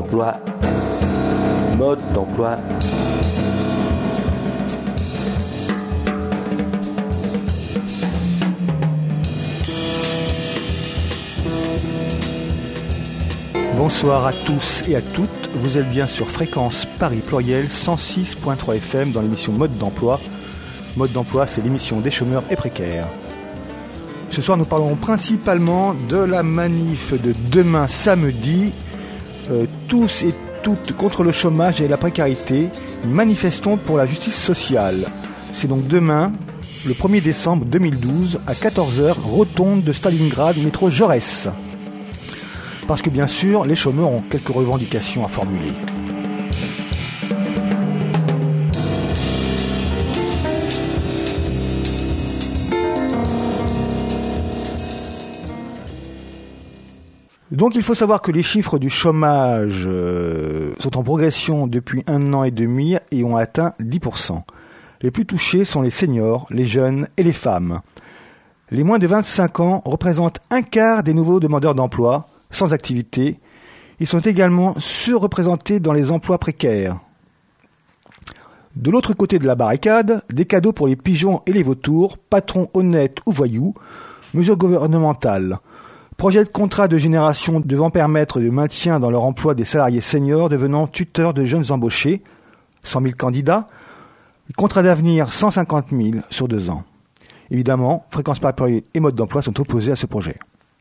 d'emploi. Mode d'emploi. Bonsoir à tous et à toutes, vous êtes bien sur Fréquence Paris Pluriel 106.3 FM dans l'émission Mode d'emploi. Mode d'emploi, c'est l'émission des chômeurs et précaires. Ce soir, nous parlons principalement de la manif de demain samedi, tous et toutes contre le chômage et la précarité, manifestons pour la justice sociale. C'est donc demain, le 1er décembre 2012, à 14h, rotonde de Stalingrad, métro Jaurès. Parce que bien sûr, les chômeurs ont quelques revendications à formuler. Donc il faut savoir que les chiffres du chômage sont en progression depuis 1 an et demi et ont atteint 10%. Les plus touchés sont les seniors, les jeunes et les femmes. Les moins de 25 ans représentent un quart des nouveaux demandeurs d'emploi sans activité. Ils sont également surreprésentés dans les emplois précaires. De l'autre côté de la barricade, des cadeaux pour les pigeons et les vautours, patrons honnêtes ou voyous, mesures gouvernementales, projet de contrat de génération devant permettre le maintien dans leur emploi des salariés seniors devenant tuteurs de jeunes embauchés, 100 000 candidats, contrat d'avenir 150 000 sur 2 ans. Évidemment, Fréquence Paris Pluriel et Mode d'emploi sont opposés à ce projet.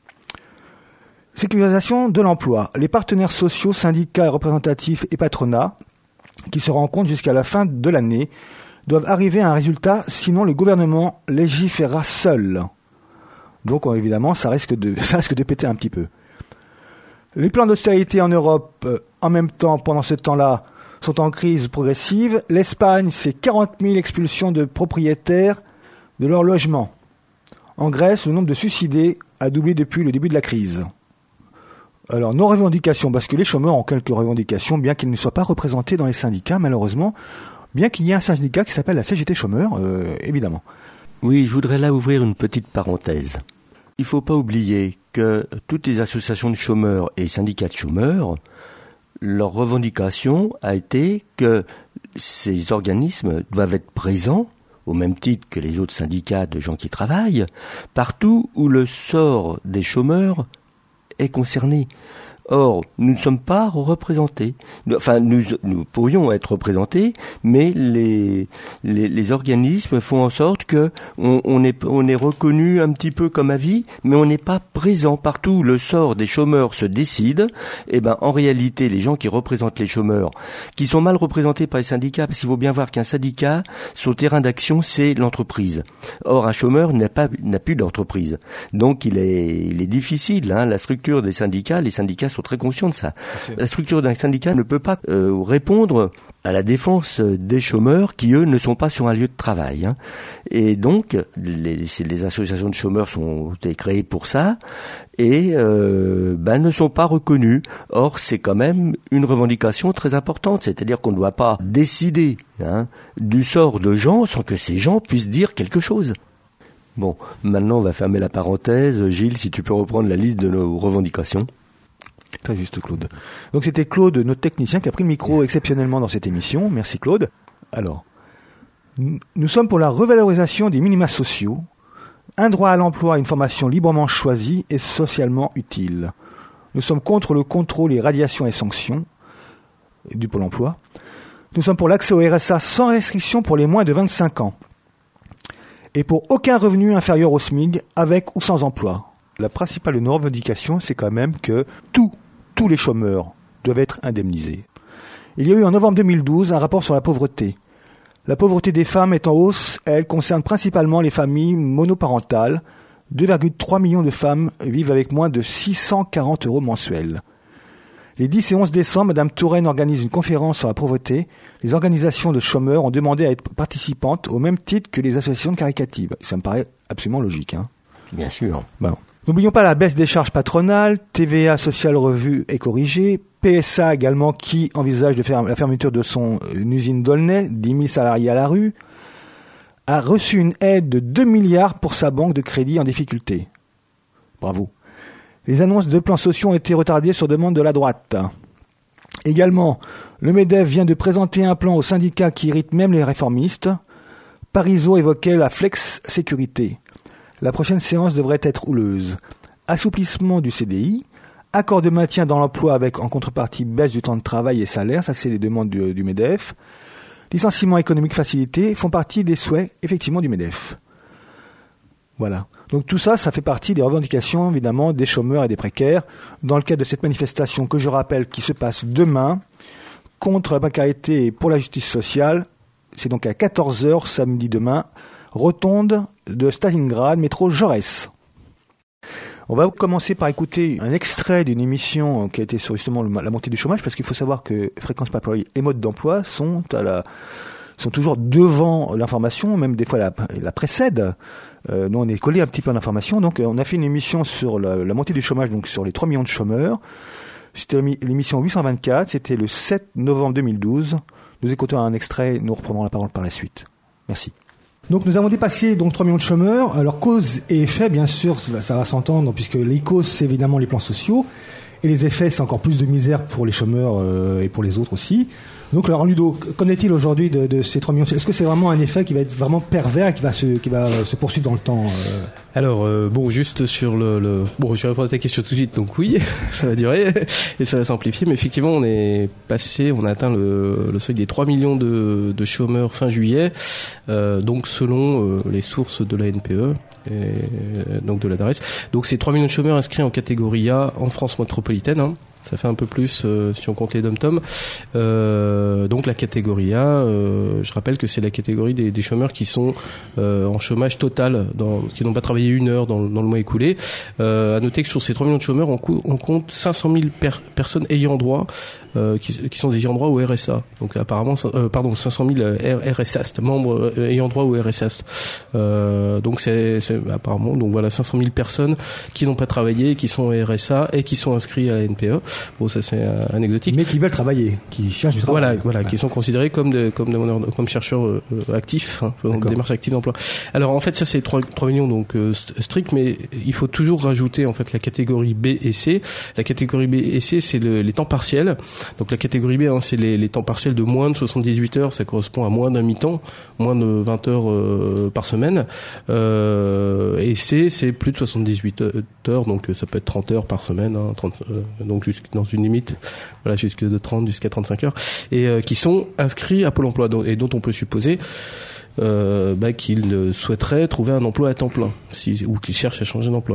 Sécurisation de l'emploi. Les partenaires sociaux, syndicats représentatifs et patronats, qui se rencontrent jusqu'à la fin de l'année, doivent arriver à un résultat, sinon le gouvernement légiférera seul. Donc évidemment, ça risque de péter un petit peu. Les plans d'austérité en Europe, en même temps, pendant ce temps-là, sont en crise progressive. L'Espagne, c'est 40 000 expulsions de propriétaires de leur logement. En Grèce, le nombre de suicidés a doublé depuis le début de la crise. Alors, nos revendications, parce que les chômeurs ont quelques revendications, bien qu'ils ne soient pas représentés dans les syndicats, malheureusement, bien qu'il y ait un syndicat qui s'appelle la CGT Chômeurs, évidemment. Oui, je voudrais là ouvrir une petite parenthèse. Il ne faut pas oublier que toutes les associations de chômeurs et syndicats de chômeurs, leur revendication a été que ces organismes doivent être présents, au même titre que les autres syndicats de gens qui travaillent, partout où le sort des chômeurs est concerné. Or, nous ne sommes pas représentés. Enfin, nous pourrions être représentés, mais les organismes font en sorte que on est reconnu un petit peu comme avis, mais on n'est pas présent partout où le sort des chômeurs se décide. Et ben, en réalité, les gens qui représentent les chômeurs, qui sont mal représentés par les syndicats, parce qu'il faut bien voir qu'un syndicat, son terrain d'action, c'est l'entreprise. Or, un chômeur n'a plus d'entreprise. Donc, il est difficile, hein, la structure des syndicats, les syndicats sont très conscients de ça. La structure d'un syndicat ne peut pas répondre à la défense des chômeurs qui, eux, ne sont pas sur un lieu de travail. Hein. Et donc, les associations de chômeurs sont créées pour ça et ne sont pas reconnues. Or, c'est quand même une revendication très importante. C'est-à-dire qu'on ne doit pas décider du sort de gens sans que ces gens puissent dire quelque chose. Bon, maintenant, on va fermer la parenthèse. Gilles, si tu peux reprendre la liste de nos revendications. Très juste, Claude. Donc c'était Claude, notre technicien, qui a pris le micro exceptionnellement dans cette émission. Merci, Claude. Alors, nous sommes pour la revalorisation des minima sociaux, un droit à l'emploi et une formation librement choisie et socialement utile. Nous sommes contre le contrôle et radiation et sanctions du Pôle emploi. Nous sommes pour l'accès au RSA sans restriction pour les moins de 25 ans. Et pour aucun revenu inférieur au SMIC, avec ou sans emploi. La principale de nos revendications, c'est quand même que tous les chômeurs doivent être indemnisés. Il y a eu en novembre 2012 un rapport sur la pauvreté. La pauvreté des femmes est en hausse, elle concerne principalement les familles monoparentales. 2,3 millions de femmes vivent avec moins de 640 € mensuels. Les 10 et 11 décembre, Mme Touraine organise une conférence sur la pauvreté. Les organisations de chômeurs ont demandé à être participantes au même titre que les associations caricatives. Ça me paraît absolument logique. Hein. Bien sûr. Bon. N'oublions pas la baisse des charges patronales, TVA sociale revue et corrigée, PSA également qui envisage de faire la fermeture de son usine d'Aulnay, 10 000 salariés à la rue, a reçu une aide de 2 milliards pour sa banque de crédit en difficulté. Bravo. Les annonces de plans sociaux ont été retardées sur demande de la droite. Également, le MEDEF vient de présenter un plan au syndicat qui irrite même les réformistes. Parisot évoquait la flex-sécurité. La prochaine séance devrait être houleuse. Assouplissement du CDI, accord de maintien dans l'emploi avec en contrepartie baisse du temps de travail et salaire, ça c'est les demandes du MEDEF. Licenciement économique facilité font partie des souhaits effectivement du MEDEF. Voilà. Donc tout ça, ça fait partie des revendications évidemment des chômeurs et des précaires dans le cadre de cette manifestation que je rappelle qui se passe demain contre la précarité et pour la justice sociale. C'est donc à 14h samedi demain, rotonde de Stalingrad, métro Jaurès. On va commencer par écouter un extrait d'une émission qui a été sur justement la montée du chômage, parce qu'il faut savoir que Fréquence Pas Employée et Mode d'emploi sont toujours devant l'information, même des fois la précèdent. Nous, on est collé un petit peu à l'information. Donc, on a fait une émission sur la montée du chômage, donc sur les 3 millions de chômeurs. C'était l'émission 824, c'était le 7 novembre 2012. Nous écoutons un extrait, nous reprendrons la parole par la suite. Merci. Donc nous avons dépassé 3 millions de chômeurs. Alors cause et effet, bien sûr, ça va s'entendre, puisque les causes, c'est évidemment les plans sociaux. Et les effets, c'est encore plus de misère pour les chômeurs et pour les autres aussi. Donc, alors Ludo, qu'en est-il aujourd'hui de ces 3 millions? Est-ce que c'est vraiment un effet qui va être vraiment pervers et qui va se poursuivre dans le temps Alors, juste sur Bon, je vais répondre à ta question tout de suite, donc oui, ça va durer et ça va s'amplifier, mais effectivement, on a atteint le seuil des 3 millions de chômeurs fin juillet, donc selon les sources de la NPE. Et donc de la DARES. Donc c'est 3 millions de chômeurs inscrits en catégorie A en France métropolitaine, hein. Ça fait un peu plus si on compte les dom-tom. Donc la catégorie A, je rappelle que c'est la catégorie des chômeurs qui sont en chômage total, qui n'ont pas travaillé une heure dans le mois écoulé. À noter que sur ces 3 millions de chômeurs, on compte 500 000 personnes ayant droit, qui sont ayant droit au RSA. Donc apparemment, 500 000 RSA, membres ayant droit au RSA. Donc c'est apparemment, donc voilà, 500 000 personnes qui n'ont pas travaillé, qui sont au RSA et qui sont inscrits à la NPE. Bon, ça c'est anecdotique. Mais qui veulent travailler, qui cherchent du travail. Voilà, qui sont considérés comme chercheurs actifs, hein, démarche active d'emploi. Alors en fait, ça c'est 3 millions donc strict, mais il faut toujours rajouter en fait la catégorie B et C. La catégorie B et C, c'est les temps partiels. Donc la catégorie B, hein, c'est les temps partiels de moins de 78 heures, ça correspond à moins d'un mi-temps, moins de 20 heures par semaine. Et C, c'est plus de 78 heures, donc ça peut être 30 heures par semaine, hein, 30, donc jusqu'à dans une limite, voilà, jusqu'à 30 jusqu'à 35 heures, et qui sont inscrits à Pôle emploi, et dont on peut supposer qu'ils souhaiteraient trouver un emploi à temps plein, ou qu'ils cherchent à changer d'emploi.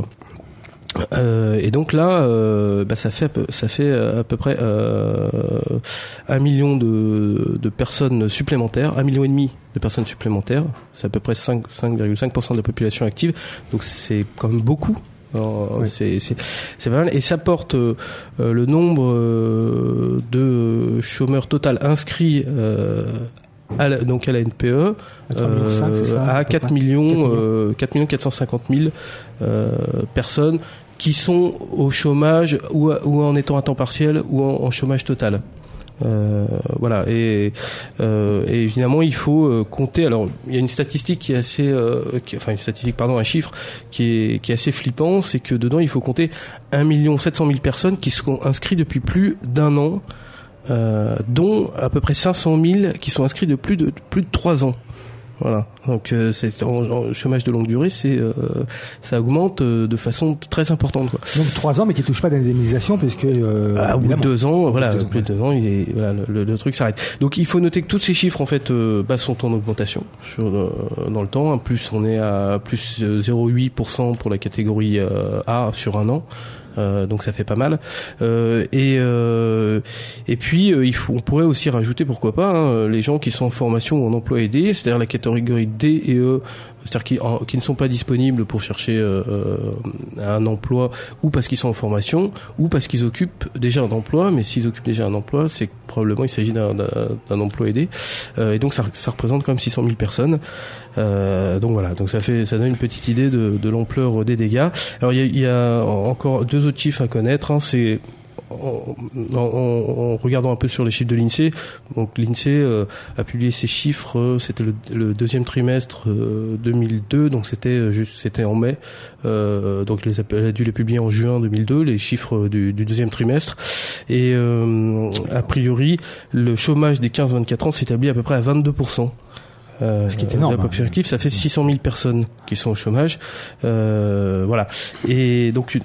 Et donc là, ça fait à peu près 1 million de personnes supplémentaires, 1,5 million de personnes supplémentaires. C'est à peu près 5,5% de la population active. Donc c'est quand même beaucoup. Oui. C'est pas mal, et ça porte le nombre de chômeurs total inscrits à la NPE à 4 450 000 personnes qui sont au chômage ou en étant à temps partiel ou en chômage total. Voilà, et évidemment il faut compter. Alors il y a une statistique qui est assez un chiffre qui est assez flippant, c'est que dedans il faut compter 1 700 000 personnes qui sont inscrites depuis plus d'un an, dont à peu près 500 000 qui sont inscrits de plus de 3 ans. Voilà. Donc c'est en chômage de longue durée, ça augmente de façon très importante, quoi. Donc 3 ans, mais qui touche pas d'indemnisation, puisque au bout de 2 ans, voilà, plus de 2 ans, le truc s'arrête. Donc il faut noter que tous ces chiffres en fait sont en augmentation dans le temps. Plus on est à plus 0,8% pour la catégorie A sur un an. Donc ça fait pas mal, et puis on pourrait aussi rajouter, pourquoi pas, hein, les gens qui sont en formation ou en emploi aidé, c'est-à-dire la catégorie D et E, c'est-à-dire qui ne sont pas disponibles pour chercher un emploi, ou parce qu'ils sont en formation, ou parce qu'ils occupent déjà un emploi. Mais s'ils occupent déjà un emploi, c'est que probablement il s'agit d'un emploi aidé, et donc ça représente quand même 600 000 personnes. Donc voilà, donc ça donne une petite idée de l'ampleur des dégâts. Alors il y a encore 2 autres chiffres à connaître, hein. C'est en regardant un peu sur les chiffres de l'INSEE, donc l'INSEE a publié ses chiffres, c'était le deuxième trimestre 2002, donc c'était en mai, donc elle a dû les publier en juin 2002, les chiffres du deuxième trimestre, et a priori le chômage des 15-24 ans s'établit à peu près à 22%. Ce qui est énorme. La population active, ça fait 600 000 personnes qui sont au chômage. Voilà. Et donc,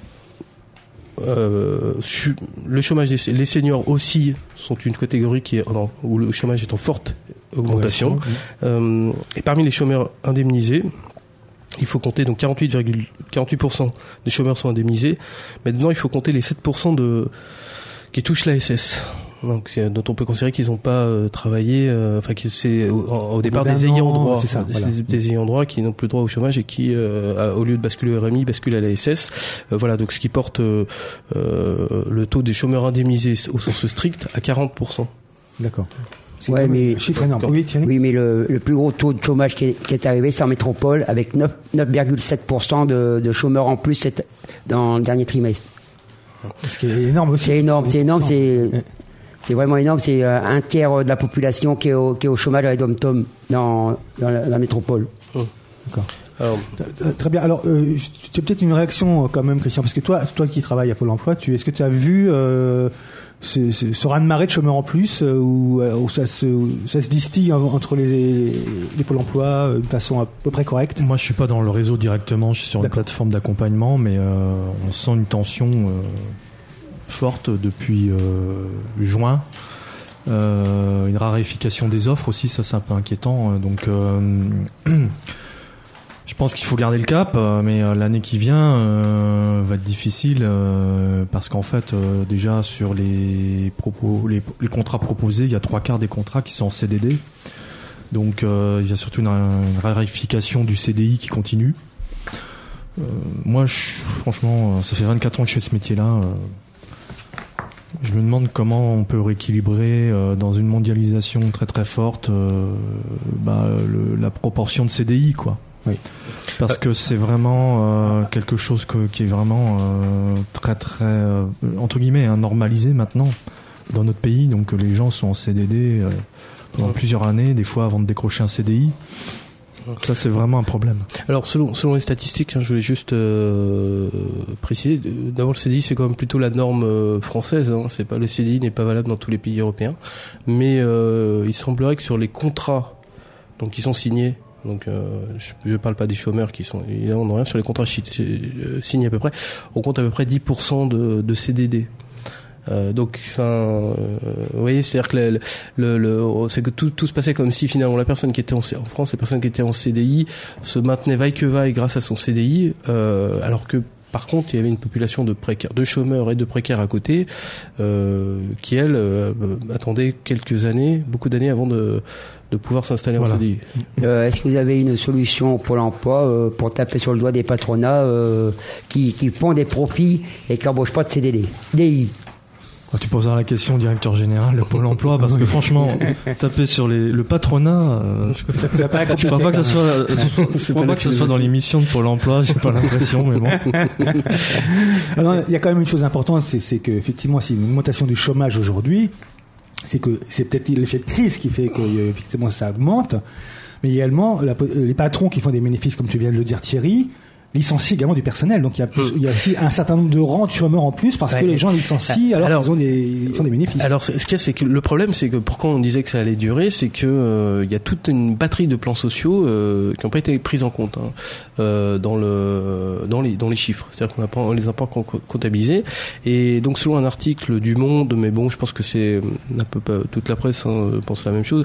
le chômage les seniors aussi sont une catégorie où le chômage est en forte augmentation. Et parmi les chômeurs indemnisés, il faut compter donc 48% des chômeurs sont indemnisés. Mais dedans, il faut compter les 7% qui touchent la SS. Donc, dont on peut considérer qu'ils n'ont pas travaillé, enfin que c'est au départ des ayants droit, c'est ça, voilà. des ayants droit qui n'ont plus droit au chômage et qui, au lieu de basculer au RMI, basculent à la SS. Voilà, donc ce qui porte le taux des chômeurs indemnisés au sens strict à 40%. D'accord. C'est mais un chiffre énorme. Oui, mais le plus gros taux de chômage qui est arrivé, c'est en métropole, avec 9,7% de chômeurs en plus dans le dernier trimestre. Ce qui est énorme aussi. C'est énorme. C'est vraiment énorme. C'est un tiers de la population qui est au chômage à dom-tom dans la métropole. D'accord. Alors, très bien. Alors, tu as peut-être une réaction quand même, Christian, parce que toi qui travailles à Pôle Emploi, est-ce que tu as vu ce raz-de-marée de chômeurs en plus, où ça se distille entre les Pôle Emploi d'une façon à peu près correcte? Moi, je suis pas dans le réseau directement. Je suis sur une plateforme d'accompagnement, mais on sent une tension forte depuis juin. Une raréfication des offres aussi, ça c'est un peu inquiétant. Donc je pense qu'il faut garder le cap, mais l'année qui vient va être difficile parce qu'en fait déjà sur les contrats proposés, il y a 3/4 des contrats qui sont en CDD. Donc il y a surtout une raréfication du CDI qui continue. Moi franchement, ça fait 24 ans que je fais ce métier-là. Je me demande comment on peut rééquilibrer dans une mondialisation très très forte la proportion de CDI, quoi. Oui. Parce que c'est vraiment quelque chose qui est vraiment très très entre guillemets normalisé maintenant dans notre pays. Donc les gens sont en CDD pendant plusieurs années, des fois avant de décrocher un CDI. Ça, c'est vraiment un problème. Alors, selon les statistiques, je voulais juste préciser. D'abord, le CDI, c'est quand même plutôt la norme française. C'est pas, le CDI n'est pas valable dans tous les pays européens. Mais il semblerait que sur les contrats, donc qui sont signés, donc je parle pas des chômeurs qui sont évidemment dans rien, sur les contrats signés à peu près, on compte à peu près 10% de CDD. Donc, vous voyez, c'est-à-dire que c'est que tout se passait comme si finalement la personne qui était en France, la personne qui était en CDI se maintenait vaille que vaille grâce à son CDI, alors que par contre il y avait une population de précaires, de chômeurs et de précaires à côté, qui elle attendait beaucoup d'années avant de pouvoir s'installer en CDI. Est-ce que vous avez une solution pour l'emploi pour taper sur le doigt des patronats qui font des profits et qui n'embauchent pas de CDD, DI? Tu poseras la question au directeur général de Pôle emploi, parce que franchement, taper sur le patronat, je crois pas que ce soit dans l'émission de Pôle emploi, j'ai pas l'impression, mais bon. Alors, il y a quand même une chose importante, c'est que effectivement, c'est une augmentation du chômage aujourd'hui. C'est que c'est peut-être l'effet de crise qui fait que effectivement ça augmente, mais également les patrons qui font des bénéfices, comme tu viens de le dire, Thierry, licencient également du personnel. Donc il y a aussi un certain nombre de rangs de chômeurs en plus parce que les gens licencient alors qu'ils font des bénéfices. Alors ce qu'il y a, c'est que le problème, c'est que pourquoi on disait que ça allait durer, c'est que il y a toute une batterie de plans sociaux qui n'ont pas été pris en compte dans les chiffres. C'est-à-dire qu'on les a pas comptabilisés. Et donc selon un article du Monde, mais bon, je pense que c'est un peu pas toute la presse pense la même chose.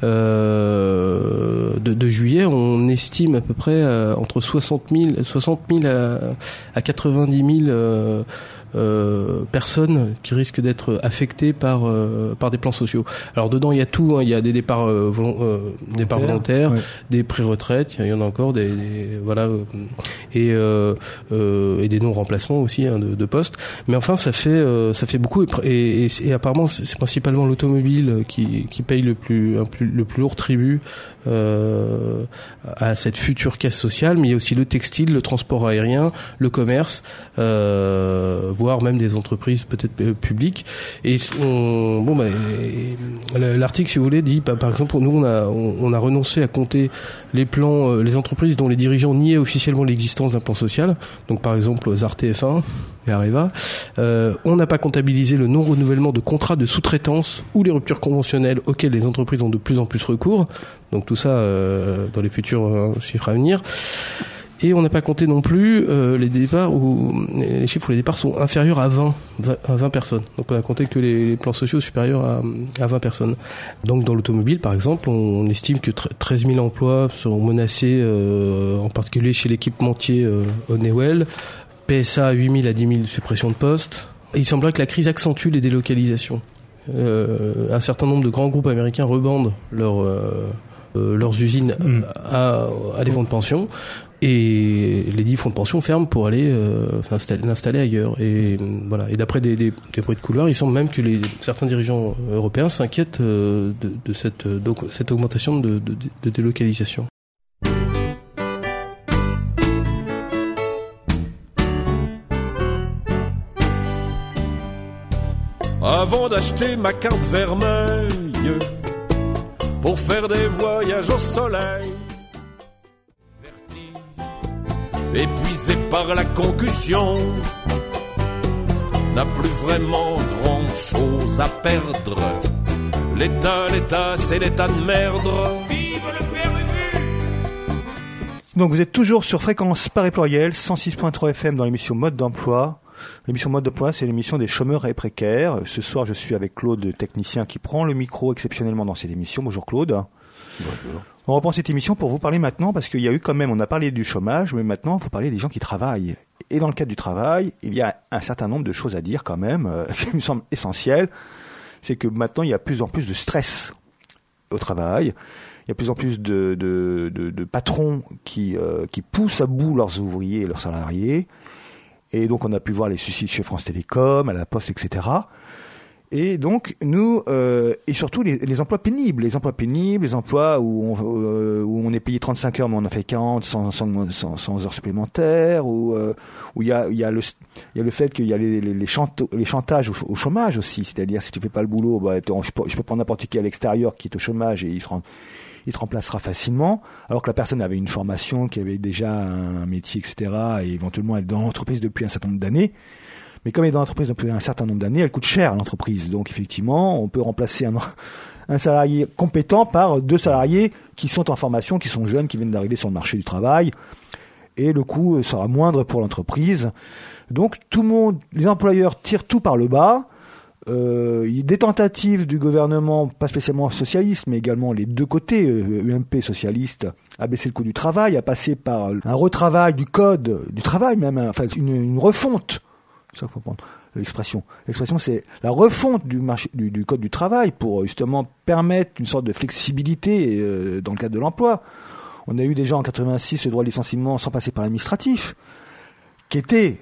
De juillet, on estime à peu près entre 60 000 à 90 000 personnes qui risquent d'être affectées par des plans sociaux. Alors dedans il y a tout, il y a des départs volontaires, des pré-retraites, il y en a encore des et des non-remplacements aussi de postes. Mais enfin ça fait beaucoup et apparemment c'est principalement l'automobile qui paye le plus lourd tribut à cette future casse sociale, mais il y a aussi le textile, le transport aérien, le commerce, vos voire même des entreprises peut-être publiques. Et l'article, si vous voulez, dit par exemple, nous on a renoncé à compter les plans, les entreprises dont les dirigeants niaient officiellement l'existence d'un plan social. Donc par exemple ZAR TF1 et Areva. On n'a pas comptabilisé le non-renouvellement de contrats de sous-traitance ou les ruptures conventionnelles auxquelles les entreprises ont de plus en plus recours. Donc tout ça dans les futurs chiffres à venir. Et on n'a pas compté non plus les départs où les chiffres où les départs sont inférieurs à 20 personnes. Donc on a compté que les plans sociaux supérieurs à 20 personnes. Donc dans l'automobile par exemple, on estime que 13 000 emplois seront menacés, en particulier chez l'équipementier Honeywell. PSA 8 000 à 10 000 suppressions de postes. Il semblerait que la crise accentue les délocalisations. Un certain nombre de grands groupes américains revendent leurs usines à des fonds de pension, et les 10 fonds de pension ferment pour aller l'installer ailleurs. Et voilà. Et d'après des bruits de couloir, il semble même que certains dirigeants européens s'inquiètent de cette augmentation de délocalisation. Avant d'acheter ma carte vermeille pour faire des voyages au soleil, épuisé par la concussion, n'a plus vraiment grand chose à perdre. L'État, c'est l'État de merde. Vive le père Ubu. Donc vous êtes toujours sur Fréquence Paris Pluriel, 106.3 FM dans l'émission Mode d'emploi. L'émission Mode d'emploi, c'est l'émission des chômeurs et précaires. Ce soir, je suis avec Claude, technicien, qui prend le micro exceptionnellement dans cette émission. Bonjour Claude. Bonjour. On reprend cette émission pour vous parler maintenant, parce qu'il y a eu quand même, on a parlé du chômage, mais maintenant, il faut parler des gens qui travaillent. Et dans le cadre du travail, il y a un certain nombre de choses à dire quand même, qui me semblent essentielles. C'est que maintenant, il y a de plus en plus de stress au travail. Il y a de plus en plus de patrons qui poussent à bout leurs ouvriers et leurs salariés. Et donc, on a pu voir les suicides chez France Télécom, à la Poste, etc. Et donc, nous, et surtout les emplois pénibles. Les emplois où on est payé 35 heures, mais on en fait 40 sans heures supplémentaires, où il y a le fait qu'il y a les chantages au chômage aussi. C'est-à-dire, si tu fais pas le boulot, je peux prendre n'importe qui à l'extérieur qui est au chômage et il te remplacera facilement, alors que la personne avait une formation, qui avait déjà un métier, etc., et éventuellement elle est dans l'entreprise depuis un certain nombre d'années. Mais comme elle est dans l'entreprise depuis un certain nombre d'années, elle coûte cher à l'entreprise. Donc effectivement, on peut remplacer un salarié compétent par 2 salariés qui sont en formation, qui sont jeunes, qui viennent d'arriver sur le marché du travail. Et le coût sera moindre pour l'entreprise. Donc tout le monde, les employeurs tirent tout par le bas. Il y a des tentatives du gouvernement, pas spécialement socialiste, mais également les deux côtés, UMP socialiste, à baisser le coût du travail, à passer par un retravail du code du travail même, enfin une refonte. C'est ça qu'il faut prendre l'expression. L'expression, c'est la refonte du code du travail pour justement permettre une sorte de flexibilité dans le cadre de l'emploi. On a eu déjà en 86 le droit de licenciement sans passer par l'administratif, qui était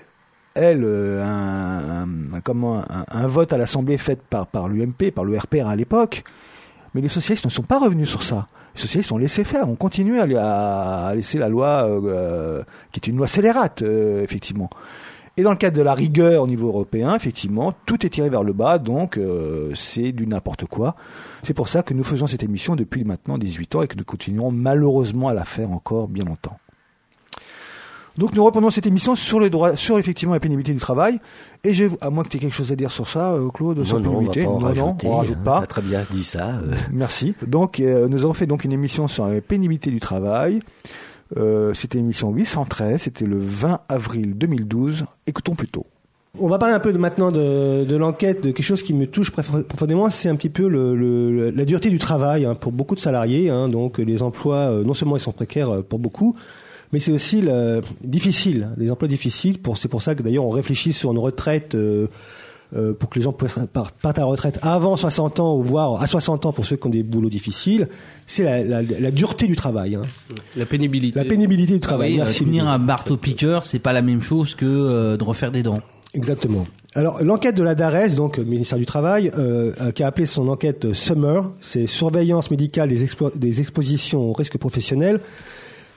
un vote à l'Assemblée fait par l'UMP, par le RPR à l'époque, mais les socialistes ne sont pas revenus sur ça. Les socialistes ont laissé faire, ont continué à laisser la loi, qui est une loi scélérate, effectivement. Et dans le cadre de la rigueur au niveau européen, effectivement, tout est tiré vers le bas, donc c'est du n'importe quoi. C'est pour ça que nous faisons cette émission depuis maintenant 18 ans et que nous continuerons malheureusement à la faire encore bien longtemps. Donc nous reprenons cette émission sur le droit, sur effectivement la pénibilité du travail. Et à moins que tu aies quelque chose à dire sur ça, Claude, sur la pénibilité. On rajoute pas. Pas. Tu as très bien dit ça. Merci. Donc nous avons fait donc une émission sur la pénibilité du travail. C'était l'émission 813, c'était le 20 avril 2012. Écoutons plutôt. On va parler un peu maintenant de l'enquête, de quelque chose qui me touche profondément, c'est un petit peu la dureté du travail pour beaucoup de salariés. Donc les emplois, non seulement ils sont précaires pour beaucoup, mais c'est aussi difficile, les emplois difficiles. C'est pour ça que d'ailleurs on réfléchit sur une retraite pour que les gens partent à la retraite avant 60 ans ou voire à 60 ans pour ceux qui ont des boulots difficiles. C'est la dureté du travail. La pénibilité. La pénibilité du travail. Merci. Tenir un marteau-piqueur, c'est pas la même chose que de refaire des dents. Exactement. Alors l'enquête de la DARES, donc le ministère du Travail, qui a appelé son enquête Summer, c'est surveillance médicale des expositions aux risques professionnels,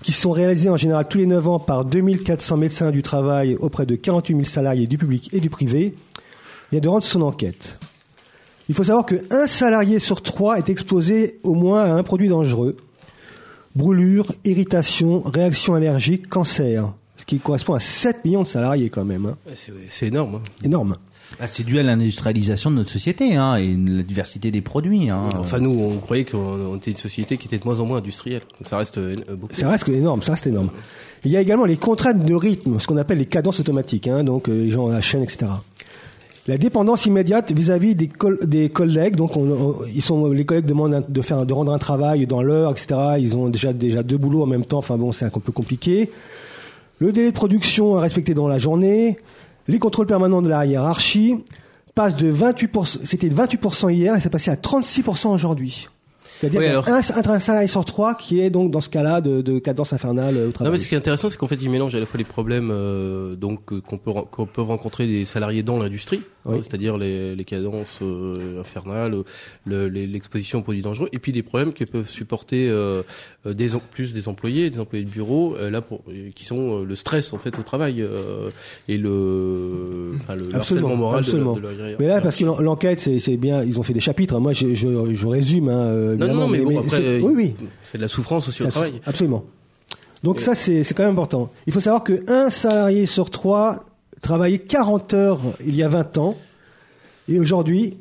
qui sont réalisés en général tous les 9 ans par 2400 médecins du travail auprès de 48 000 salariés du public et du privé, vient de rendre son enquête. Il faut savoir qu'un salarié sur 3 est exposé au moins à un produit dangereux. Brûlure, irritation, réaction allergique, cancer. Ce qui correspond à 7 millions de salariés quand même. Hein. C'est énorme. Hein. Énorme. Bah, c'est dû à l'industrialisation de notre société hein, et la diversité des produits. Hein. Enfin, nous, on croyait qu'on était une société qui était de moins en moins industrielle. Donc ça reste beaucoup. Ça reste énorme. Il y a également les contraintes de rythme, ce qu'on appelle les cadences automatiques, hein, donc les gens à la chaîne, etc. La dépendance immédiate vis-à-vis des collègues, donc les collègues demandent de rendre un travail dans l'heure, etc. Ils ont déjà 2 boulots en même temps. Enfin bon, c'est un peu compliqué. Le délai de production à respecter dans la journée. Les contrôles permanents de la hiérarchie passent de 28%, c'était de 28% hier et c'est passé à 36% aujourd'hui. C'est-à-dire un salarié sur 3 qui est donc dans ce cas-là de cadence infernale au travail. Non, mais ce qui est intéressant, c'est qu'en fait, ils mélangent à la fois les problèmes qu'on peut rencontrer des salariés dans l'industrie, oui. hein, c'est-à-dire les cadences infernales, l'exposition aux produits dangereux, et puis des problèmes que peuvent supporter plus des employés de bureau, qui sont le stress en fait au travail et le harcèlement moral de leur. Mais là, parce que l'enquête, c'est bien, ils ont fait des chapitres. Moi, je résume. Non, mais bon, après, oui. C'est de la souffrance aussi au travail. Absolument. Donc ça, c'est quand même important. Il faut savoir qu'un salarié sur 3 travaillait 40 heures il y a 20 ans. Et aujourd'hui,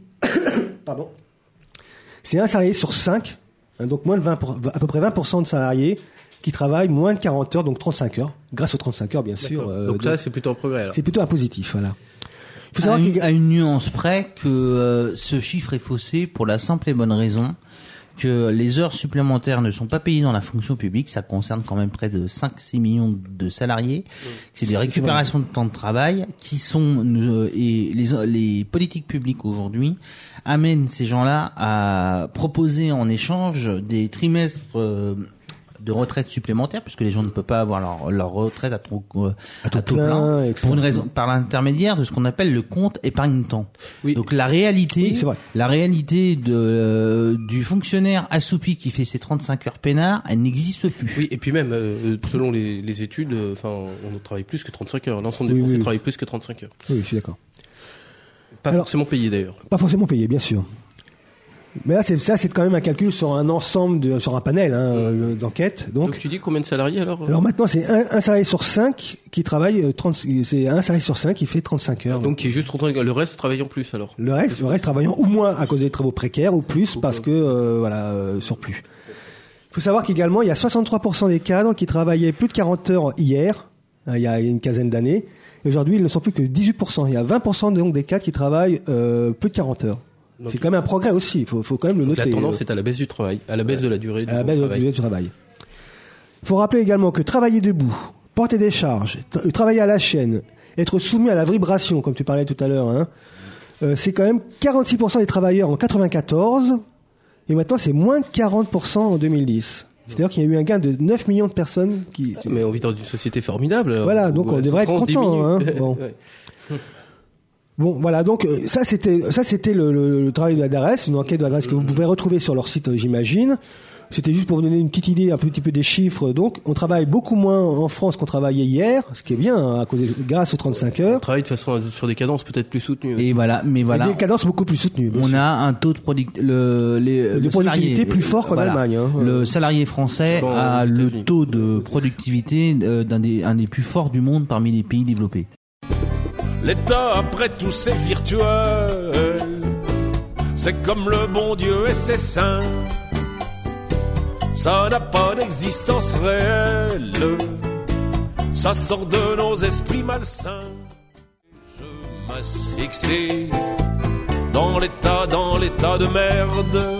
c'est un salarié sur 5, hein, donc moins de à peu près 20% de salariés qui travaillent moins de 40 heures, donc 35 heures, grâce aux 35 heures, bien sûr. Donc là, c'est plutôt un progrès. Alors. C'est plutôt un positif, voilà. Il faut savoir à une nuance près que ce chiffre est faussé pour la simple et bonne raison que les heures supplémentaires ne sont pas payées dans la fonction publique. Ça concerne quand même près de 5-6 millions de salariés. C'est des récupérations de temps de travail qui sont et les politiques publiques aujourd'hui amènent ces gens-là à proposer en échange des trimestres de retraite supplémentaire, puisque les gens ne peuvent pas avoir leur retraite à taux plein, pour une raison, par l'intermédiaire de ce qu'on appelle le compte épargne-temps. Oui. Donc la réalité du fonctionnaire assoupi qui fait ses 35 heures peinards, elle n'existe plus. Oui, et puis même, selon les études, on travaille plus que 35 heures. L'ensemble des Français travaillent plus que 35 heures. Oui, je suis d'accord. Pas forcément payé d'ailleurs. Pas forcément payé, bien sûr. Mais là, c'est quand même un calcul sur un ensemble, sur un panel d'enquêtes. Donc tu dis combien de salariés alors Alors maintenant, c'est un salarié sur 5 qui travaille c'est un salarié sur 5 qui fait 35 heures. Donc qui est juste 35 heures. Le reste travaillant plus alors. Le reste travaillant ou moins à cause des travaux précaires ou plus parce que surplus. Il faut savoir qu'également, il y a 63% des cadres qui travaillaient plus de 40 heures hier, il y a une quinzaine d'années. Et aujourd'hui, ils ne sont plus que 18%. Il y a 20% donc des cadres qui travaillent plus de 40 heures. Donc, c'est quand même un progrès aussi, il faut quand même le noter. La tendance est à la baisse du travail, à la baisse de la durée du travail. Il faut rappeler également que travailler debout, porter des charges, travailler à la chaîne, être soumis à la vibration, comme tu parlais tout à l'heure, c'est quand même 46% des travailleurs en 94, et maintenant c'est moins de 40% en 2010. C'est-à-dire qu'il y a eu un gain de 9 millions de personnes qui... Mais on vit dans une société formidable. Voilà, donc on devrait être content. Bon. Bon, voilà, donc ça c'était le travail de la DARES, une enquête de la DARES que vous pouvez retrouver sur leur site, j'imagine. C'était juste pour vous donner une petite idée, un petit peu des chiffres. Donc, on travaille beaucoup moins en France qu'on travaillait hier, ce qui est bien, grâce aux 35 heures. On travaille de façon sur des cadences peut-être plus soutenues. Et voilà. Et des cadences beaucoup plus soutenues. On a un taux de productivité plus fort qu'en Allemagne. Le salarié français a le taux de productivité un des plus forts du monde parmi les pays développés. L'État, après tout, c'est virtuel. C'est comme le bon Dieu et ses saints. Ça n'a pas d'existence réelle. Ça sort de nos esprits malsains. Je m'asphyxie dans l'état de merde.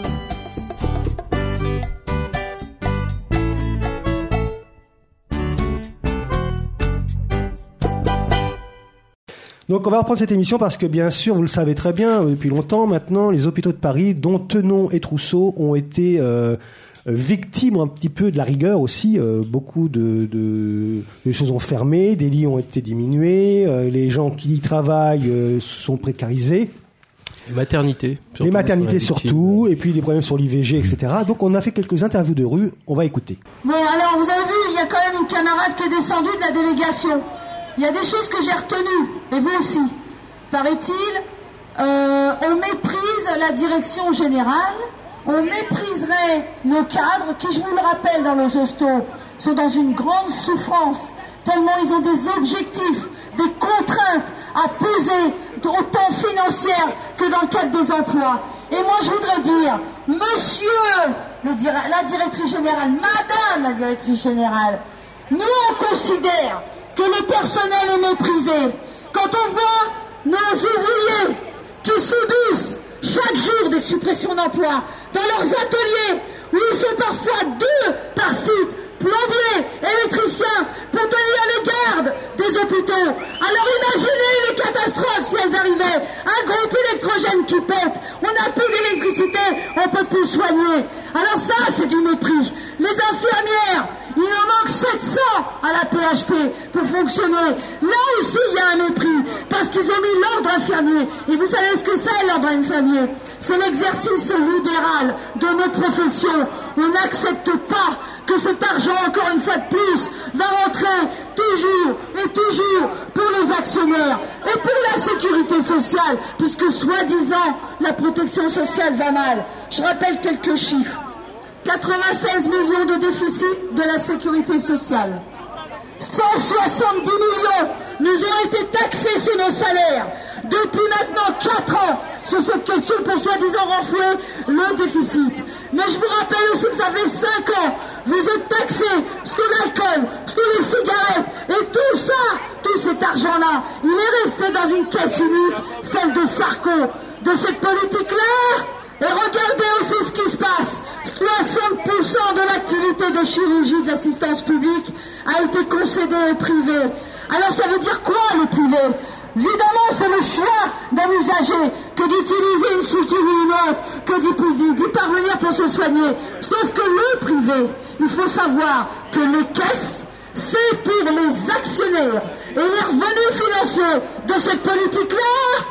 Donc on va reprendre cette émission parce que bien sûr, vous le savez très bien, depuis longtemps maintenant, les hôpitaux de Paris, dont Tenon et Trousseau, ont été victimes un petit peu de la rigueur aussi. Beaucoup de choses ont fermé, des lits ont été diminués, les gens qui y travaillent sont précarisés. Les maternités. Les maternités surtout, et puis des problèmes sur l'IVG, etc. Donc on a fait quelques interviews de rue, on va écouter. Bon, alors vous avez vu, il y a quand même une camarade qui est descendue de la délégation. Il y a des choses que j'ai retenues, et vous aussi. Paraît-il, on méprise la direction générale, on mépriserait nos cadres, qui, je vous le rappelle, dans nos hostos, sont dans une grande souffrance, tellement ils ont des objectifs, des contraintes à peser, autant financières que dans le cadre des emplois. Et moi, je voudrais dire, monsieur la directrice générale, madame la directrice générale, nous, on considère que le personnel est méprisé. Quand on voit nos ouvriers qui subissent chaque jour des suppressions d'emplois dans leurs ateliers, où ils sont parfois 2 par site, plombiers, électriciens, pour tenir les gardes des hôpitaux. Alors imaginez les catastrophes si elles arrivaient. Un groupe électrogène qui pète, on n'a plus d'électricité, on peut plus soigner. Alors ça, c'est du mépris. Les infirmières, il en manque 700 à la PHP pour fonctionner. Là aussi, il y a un mépris, parce qu'ils ont mis l'ordre infirmier. Et vous savez ce que c'est, l'ordre infirmier? C'est l'exercice libéral de notre profession. On n'accepte pas que cet argent, encore une fois de plus, va rentrer toujours et toujours pour les actionnaires et pour la sécurité sociale, puisque soi-disant la protection sociale va mal. Je rappelle quelques chiffres. 96 millions de déficit de la sécurité sociale. 170 millions nous ont été taxés sur nos salaires depuis maintenant 4 ans sur cette question pour soi-disant renflouer le déficit. Mais je vous rappelle aussi que ça fait 5 ans, vous êtes taxés sur l'alcool, sur les cigarettes, et tout ça, tout cet argent-là, il est resté dans une caisse unique, celle de Sarko, de cette politique-là. Et regardez aussi ce qui se passe. 60% de l'activité de chirurgie de l'assistance publique a été concédée au privé. Alors ça veut dire quoi, le privé? Évidemment, c'est le choix d'un usager que d'utiliser une structure ou une autre, que d'y parvenir pour se soigner. Sauf que le privé, il faut savoir que les caisses, c'est pour les actionnaires. Et les revenus financiers de cette politique-là,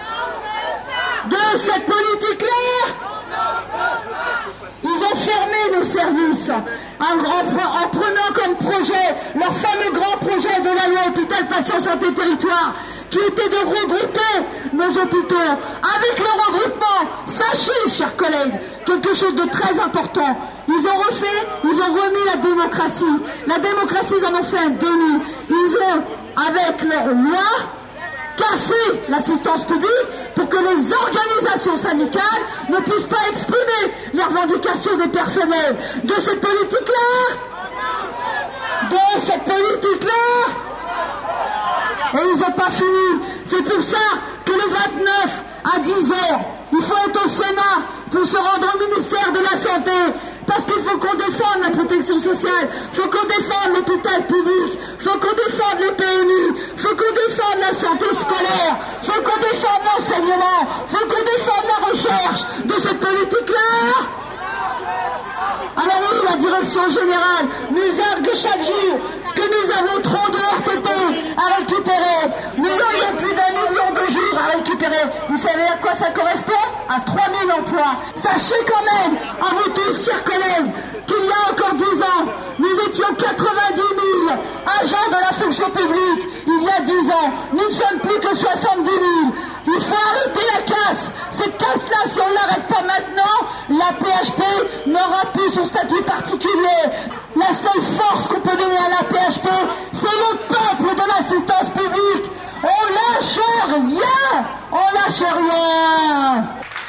ils ont fermé nos services en prenant comme projet leur fameux grand projet de la loi Hôpital, Patient, Santé, Territoire, qui était de regrouper nos hôpitaux. Avec le regroupement, sachez, chers collègues, quelque chose de très important. Ils ont remis la démocratie. La démocratie, ils en ont fait un déni. Ils ont, avec leur loi, casser l'assistance publique pour que les organisations syndicales ne puissent pas exprimer les revendications des personnels. De cette politique-là, et ils n'ont pas fini. C'est pour ça que le 29 à 10h, il faut être au Sénat pour se rendre au ministère de la Santé. Parce qu'il faut qu'on défende la protection sociale, il faut qu'on défende l'hôpital public, il faut qu'on défende les PMI, il faut qu'on défende la santé scolaire, il faut qu'on défende l'enseignement, il faut qu'on défende la recherche de cette politique-là. Alors oui, la direction générale nous argue chaque jour que nous avons trop de RTT à récupérer. Nous aurions plus d'1 million de jours à récupérer. Vous savez à quoi ça correspond? À 3000 emplois. Sachez quand même, à vous tous, chers collègues, qu'il y a encore 10 ans, nous étions 90 000 agents de la fonction publique. Il y a 10 ans, nous ne sommes plus que 70 000. Il faut arrêter la casse. Cette casse-là, si on ne l'arrête pas maintenant, la PHP n'aura plus son statut particulier. La seule force qu'on peut donner à la PHP, c'est le peuple de l'assistance publique. On lâche rien. On lâche rien.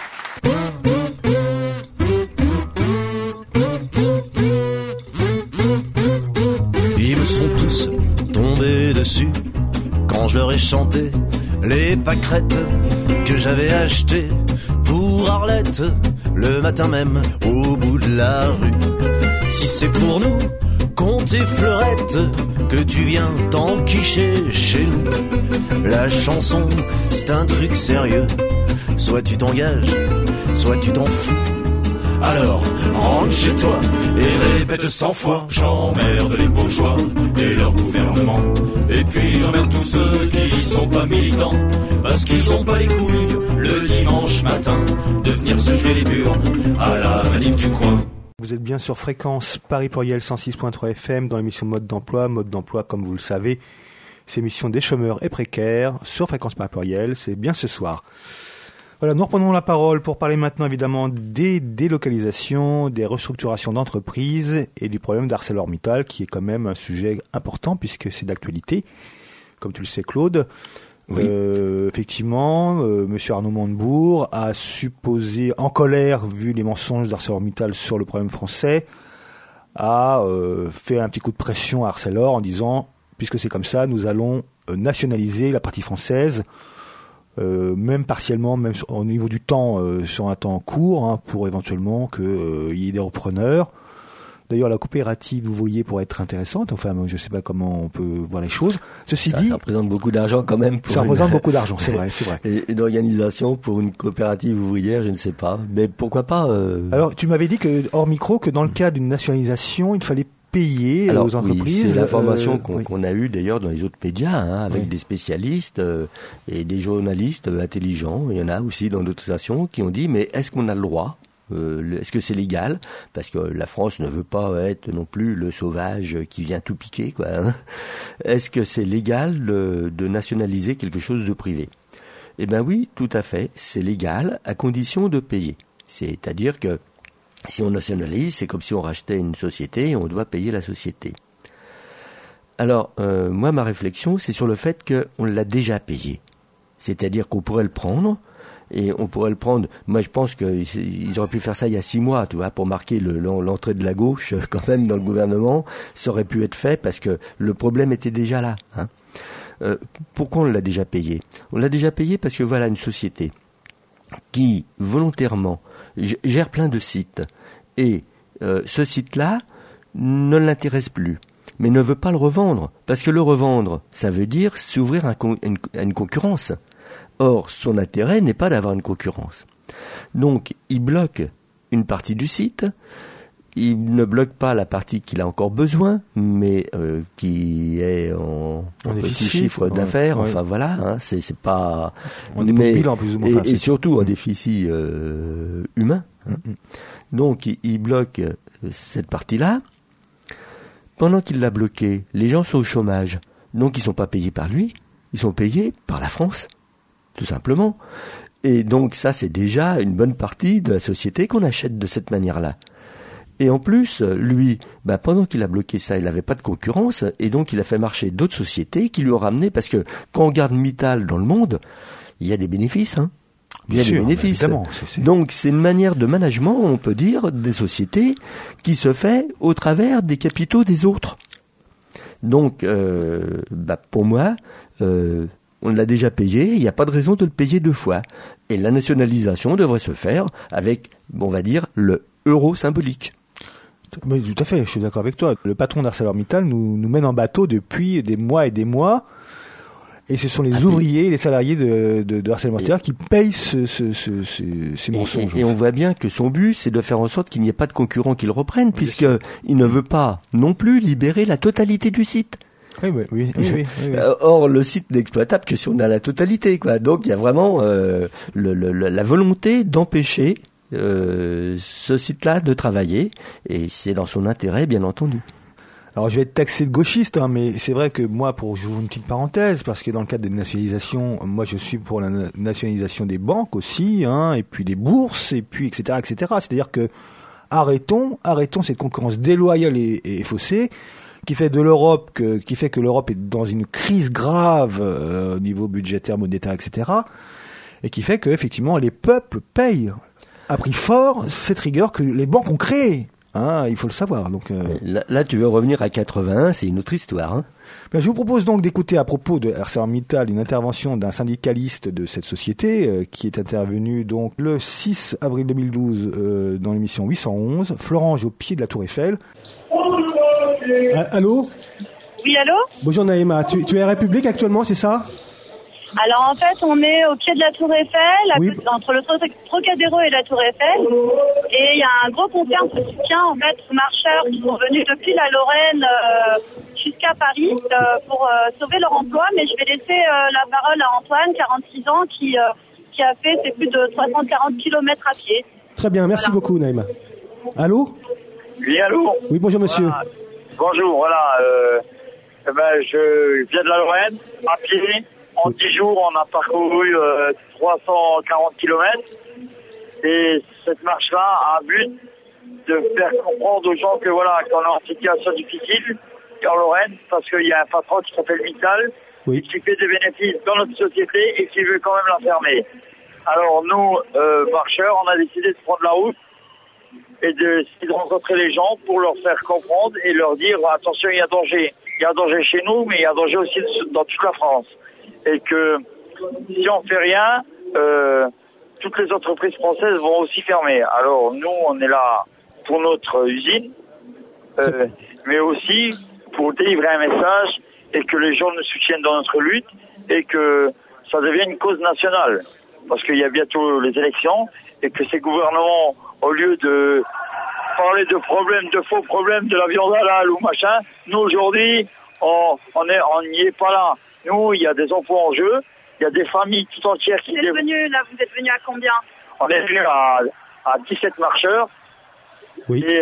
Ils me sont tous tombés dessus quand je leur ai chanté les pâquerettes que j'avais achetées pour Arlette le matin même au bout de la rue. Si c'est pour nous compter fleurettes que tu viens t'enquicher chez nous, la chanson c'est un truc sérieux. Soit tu t'engages, soit tu t'en fous. Alors, rentre chez toi et répète 100 fois. J'emmerde les bourgeois et leur gouvernement. Et puis j'emmerde tous ceux qui sont pas militants, parce qu'ils ont pas les couilles le dimanche matin de venir se geler les burnes à la manif du coin. Vous êtes bien sur Fréquence Paris Pluriel 106.3 FM dans l'émission Mode d'emploi. Mode d'emploi, comme vous le savez, c'est l'émission des chômeurs et précaires sur Fréquence Paris Pluriel. C'est bien ce soir. Voilà, nous reprenons la parole pour parler maintenant évidemment des délocalisations, des restructurations d'entreprises et du problème d'ArcelorMittal, qui est quand même un sujet important puisque c'est d'actualité, comme tu le sais Claude. Oui. Effectivement, Monsieur Arnaud Montebourg a supposé, en colère, vu les mensonges d'ArcelorMittal sur le problème français, a fait un petit coup de pression à Arcelor en disant, puisque c'est comme ça, nous allons nationaliser la partie française. Même partiellement, même au niveau du temps, sur un temps court, hein, pour éventuellement qu'il y ait des repreneurs. D'ailleurs, la coopérative ouvrier pourrait être intéressante. Enfin, je ne sais pas comment on peut voir les choses. Ceci dit, ça représente beaucoup d'argent quand même. Ça représente beaucoup d'argent, c'est vrai. Et d'organisation pour une coopérative ouvrière, je ne sais pas. Mais pourquoi pas Alors, tu m'avais dit que hors micro que dans le cas d'une nationalisation, il fallait payer aux entreprises. Oui, c'est l'information qu'on a eue d'ailleurs dans les autres médias, hein, avec des spécialistes et des journalistes intelligents. Il y en a aussi dans d'autres stations qui ont dit, mais est-ce qu'on a le droit ? Est-ce que c'est légal ? Parce que la France ne veut pas être non plus le sauvage qui vient tout piquer, quoi. Hein. Est-ce que c'est légal de nationaliser quelque chose de privé ? Eh bien oui, tout à fait, c'est légal à condition de payer. C'est-à-dire que si on nationalise, c'est comme si on rachetait une société et on doit payer la société. Alors, moi, ma réflexion, c'est sur le fait qu'on l'a déjà payé. C'est-à-dire qu'on pourrait le prendre, et on pourrait le prendre... Moi, je pense qu'ils auraient pu faire ça il y a 6 mois, tu vois, pour marquer l'entrée de la gauche, quand même, dans le gouvernement. Ça aurait pu être fait parce que le problème était déjà là. Hein. Pourquoi on l'a déjà payé ? On l'a déjà payé parce que, voilà, une société qui, volontairement, gère plein de sites, et ce site-là ne l'intéresse plus, mais ne veut pas le revendre, parce que le revendre, ça veut dire s'ouvrir à une concurrence. Or, son intérêt n'est pas d'avoir une concurrence. Donc, il bloque une partie du site, il ne bloque pas la partie qu'il a encore besoin, mais qui est en petit chiffre d'affaires. Enfin voilà, hein, c'est pas. Bilan, plus ou moins, et surtout un déficit humain. Hein. Donc il bloque cette partie-là. Pendant qu'il l'a bloqué, les gens sont au chômage. Donc ils sont pas payés par lui, ils sont payés par la France, tout simplement. Et donc ça, c'est déjà une bonne partie de la société qu'on achète de cette manière-là. Et en plus, lui, pendant qu'il a bloqué ça, il n'avait pas de concurrence, et donc il a fait marcher d'autres sociétés qui lui ont ramené, parce que quand on regarde Mittal dans le monde, il y a des bénéfices, hein. Il y a des bénéfices. Évidemment, donc c'est une manière de management, on peut dire, des sociétés qui se fait au travers des capitaux des autres. Donc, pour moi, on l'a déjà payé, il n'y a pas de raison de le payer 2 fois. Et la nationalisation devrait se faire avec, on va dire, le euro symbolique. Mais tout à fait, je suis d'accord avec toi. Le patron d'ArcelorMittal nous mène en bateau depuis des mois et des mois. Et ce sont les ouvriers, les salariés de ArcelorMittal qui payent ces mensonges. Et on voit bien que son but, c'est de faire en sorte qu'il n'y ait pas de concurrents qui le reprennent, puisqu'il ne veut pas non plus libérer la totalité du site. Oui. Or, le site n'est exploitable que si on a la totalité, quoi. Donc, il y a vraiment la volonté d'empêcher ce site-là de travailler, et c'est dans son intérêt, bien entendu. Alors je vais être taxé de gauchiste, hein, mais c'est vrai que moi, pour jouer une petite parenthèse, parce que dans le cadre des nationalisations, moi je suis pour la nationalisation des banques aussi, hein, et puis des bourses, et puis etc. C'est-à-dire que arrêtons cette concurrence déloyale et faussée, qui fait que l'Europe est dans une crise grave au niveau budgétaire, monétaire, etc. Et qui fait que effectivement les peuples payent à prix fort cette rigueur que les banques ont créée. Hein, il faut le savoir. Donc, là, tu veux revenir à 81, c'est une autre histoire. Hein. Je vous propose donc d'écouter à propos de ArcelorMittal une intervention d'un syndicaliste de cette société qui est intervenu donc le 6 avril 2012 dans l'émission 811, Florange au pied de la Tour Eiffel. Allô ? Oui, allô ? Bonjour Naïma, tu es à République actuellement, c'est ça ? Alors en fait, on est au pied de la Tour Eiffel, oui. Entre le Trocadéro et la Tour Eiffel, et il y a un un gros concert de soutien en fait aux marcheurs qui sont venus depuis la Lorraine jusqu'à Paris pour sauver leur emploi. Mais je vais laisser la parole à Antoine, 46 ans, qui a fait ses plus de 340 km à pied. Très bien, merci beaucoup Naïma. Allô ? Oui, allô ? Oui, bonjour monsieur. Voilà. Bonjour, voilà. Je viens de la Lorraine, à pied. En 10 jours, on a parcouru 340 km. Et cette marche-là a un but de faire comprendre aux gens que voilà, qu'on est en situation difficile en Lorraine, parce qu'il y a un patron qui s'appelle Mittal, qui fait des bénéfices dans notre société et qui veut quand même la fermer. Alors nous, marcheurs, on a décidé de prendre la route et de rencontrer les gens pour leur faire comprendre et leur dire attention, il y a danger. Il y a danger chez nous, mais il y a danger aussi dans toute la France. Et que si on fait rien, toutes les entreprises françaises vont aussi fermer. Alors nous, on est là pour notre usine, mais aussi pour délivrer un message et que les gens nous soutiennent dans notre lutte et que ça devienne une cause nationale. Parce qu'il y a bientôt les élections et que ces gouvernements, au lieu de parler de problèmes, de faux problèmes, de la viande halal ou machin, nous aujourd'hui, on n'y est pas là. Nous, il y a des emplois en jeu, il y a des familles tout entières qui... Vous êtes venu à combien? On est venu à 17 marcheurs. Oui. Et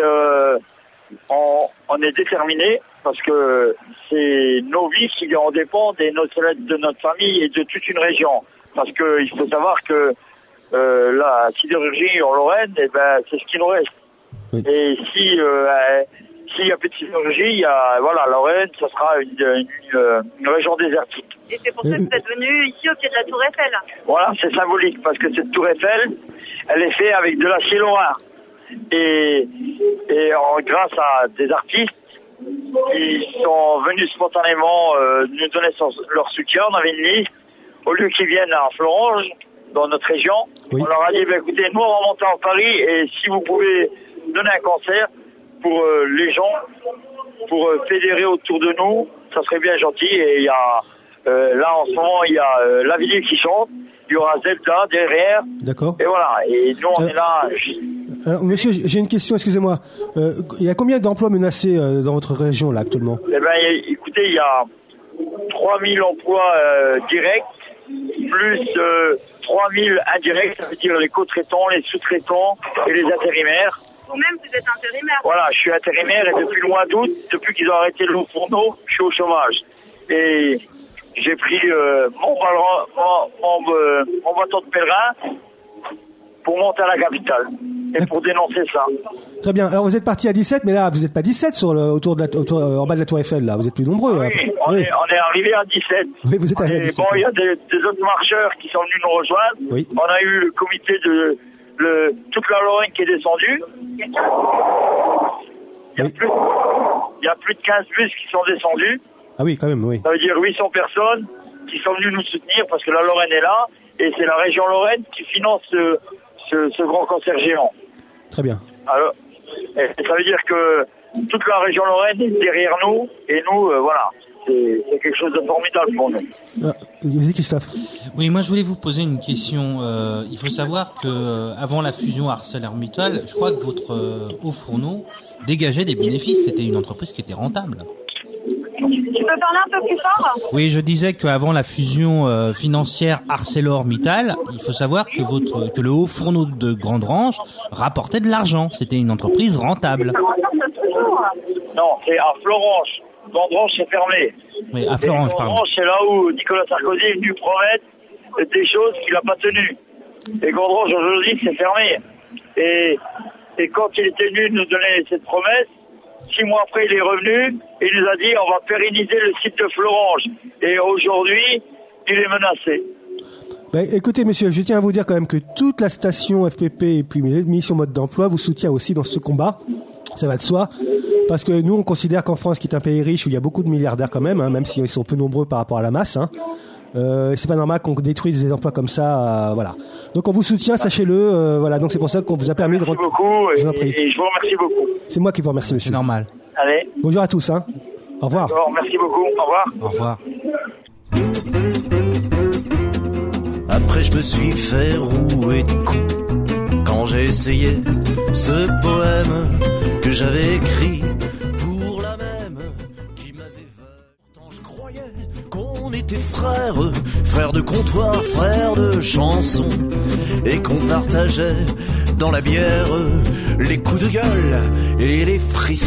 on est déterminés parce que c'est nos vies qui en dépendent et de notre famille et de toute une région. Parce que il faut savoir que la sidérurgie en Lorraine, c'est ce qui nous reste. Oui. Et s'il y a plus de sidérurgie, la Lorraine, ça sera une région désertique. Et c'est pour ça que vous êtes venu ici au pied de la Tour Eiffel. Voilà, c'est symbolique parce que cette Tour Eiffel, elle est faite avec de l'acier lorrain. Et grâce à des artistes qui sont venus spontanément nous donner leur soutien, on avait une liste. Au lieu qu'ils viennent à Florange, dans notre région, on leur a dit, écoutez, nous on va monter en Paris et si vous pouvez donner un concert pour les gens, pour fédérer autour de nous, ça serait bien gentil. Et il y a, là en ce moment, il y a la ville qui chante, il y aura Zelda derrière. D'accord. Et voilà, et nous on est là. Alors, monsieur, j'ai une question, excusez-moi. Il y a combien d'emplois menacés dans votre région là actuellement? Écoutez, il y a 3000 emplois directs, plus 3000 indirects, ça veut dire les co-traitants, les sous-traitants et les intérimaires. Vous-même, vous êtes intérimaire. Voilà, je suis intérimaire et depuis le mois d'août, depuis qu'ils ont arrêté le fourneau, je suis au chômage. Et j'ai pris mon bâton de pèlerin pour monter à la capitale et pour dénoncer ça. Très bien. Alors vous êtes parti à 17, mais là vous n'êtes pas 17 en bas de la Tour Eiffel. Là, vous êtes plus nombreux. Oui, on est arrivé à 17. Oui, vous êtes arrivé à 17. Bon, il y a des autres marcheurs qui sont venus nous rejoindre. Oui. On a eu le comité de toute la Lorraine qui est descendue. Il y a plus de 15 bus qui sont descendus. Ah oui, quand même, oui. Ça veut dire 800 personnes qui sont venues nous soutenir parce que la Lorraine est là et c'est la région Lorraine qui finance ce grand concert géant. Très bien. Alors, ça veut dire que toute la région Lorraine est derrière nous et nous, voilà, c'est quelque chose de formidable pour nous. Vas-y, Christophe. Oui, moi je voulais vous poser une question. Il faut savoir que avant la fusion ArcelorMittal, je crois que votre haut fourneau dégageait des bénéfices. C'était une entreprise qui était rentable. Tu peux parler un peu plus fort? Oui, je disais qu'avant la fusion financière ArcelorMittal, il faut savoir que le haut fourneau de Grandrange rapportait de l'argent. C'était une entreprise rentable. Non, c'est à Florange. Grandrange, c'est fermé. Oui, à Florange, pardon. Grandrange, c'est là où Nicolas Sarkozy est venu promettre des choses qu'il n'a pas tenues. Et Grandrange, aujourd'hui, c'est fermé. Et quand il était venu nous donner cette promesse, 6 mois après, il est revenu et il nous a dit on va pérenniser le site de Florange. Et aujourd'hui, il est menacé. Écoutez, monsieur, je tiens à vous dire quand même que toute la station FPP et puis Mission Mode d'Emploi vous soutient aussi dans ce combat. Ça va de soi. Parce que nous, on considère qu'en France, qui est un pays riche où il y a beaucoup de milliardaires quand même, même s'ils sont peu nombreux par rapport à la masse, c'est pas normal qu'on détruise des emplois comme ça, voilà. Donc on vous soutient, sachez-le, voilà. Donc c'est pour ça qu'on vous a permis de... Merci beaucoup et je vous remercie beaucoup. C'est moi qui vous remercie, monsieur. C'est normal. Allez. Bonjour à tous, Au revoir. D'accord, merci beaucoup. Au revoir. Au revoir. Après je me suis fait rouer de coups quand j'ai essayé ce poème poème que j'avais écrit pour la même qui m'avait vu. Pourtant je croyais qu'on était frères de comptoir, frères de chansons, et qu'on partageait dans la bière les coups de gueule et les frissons.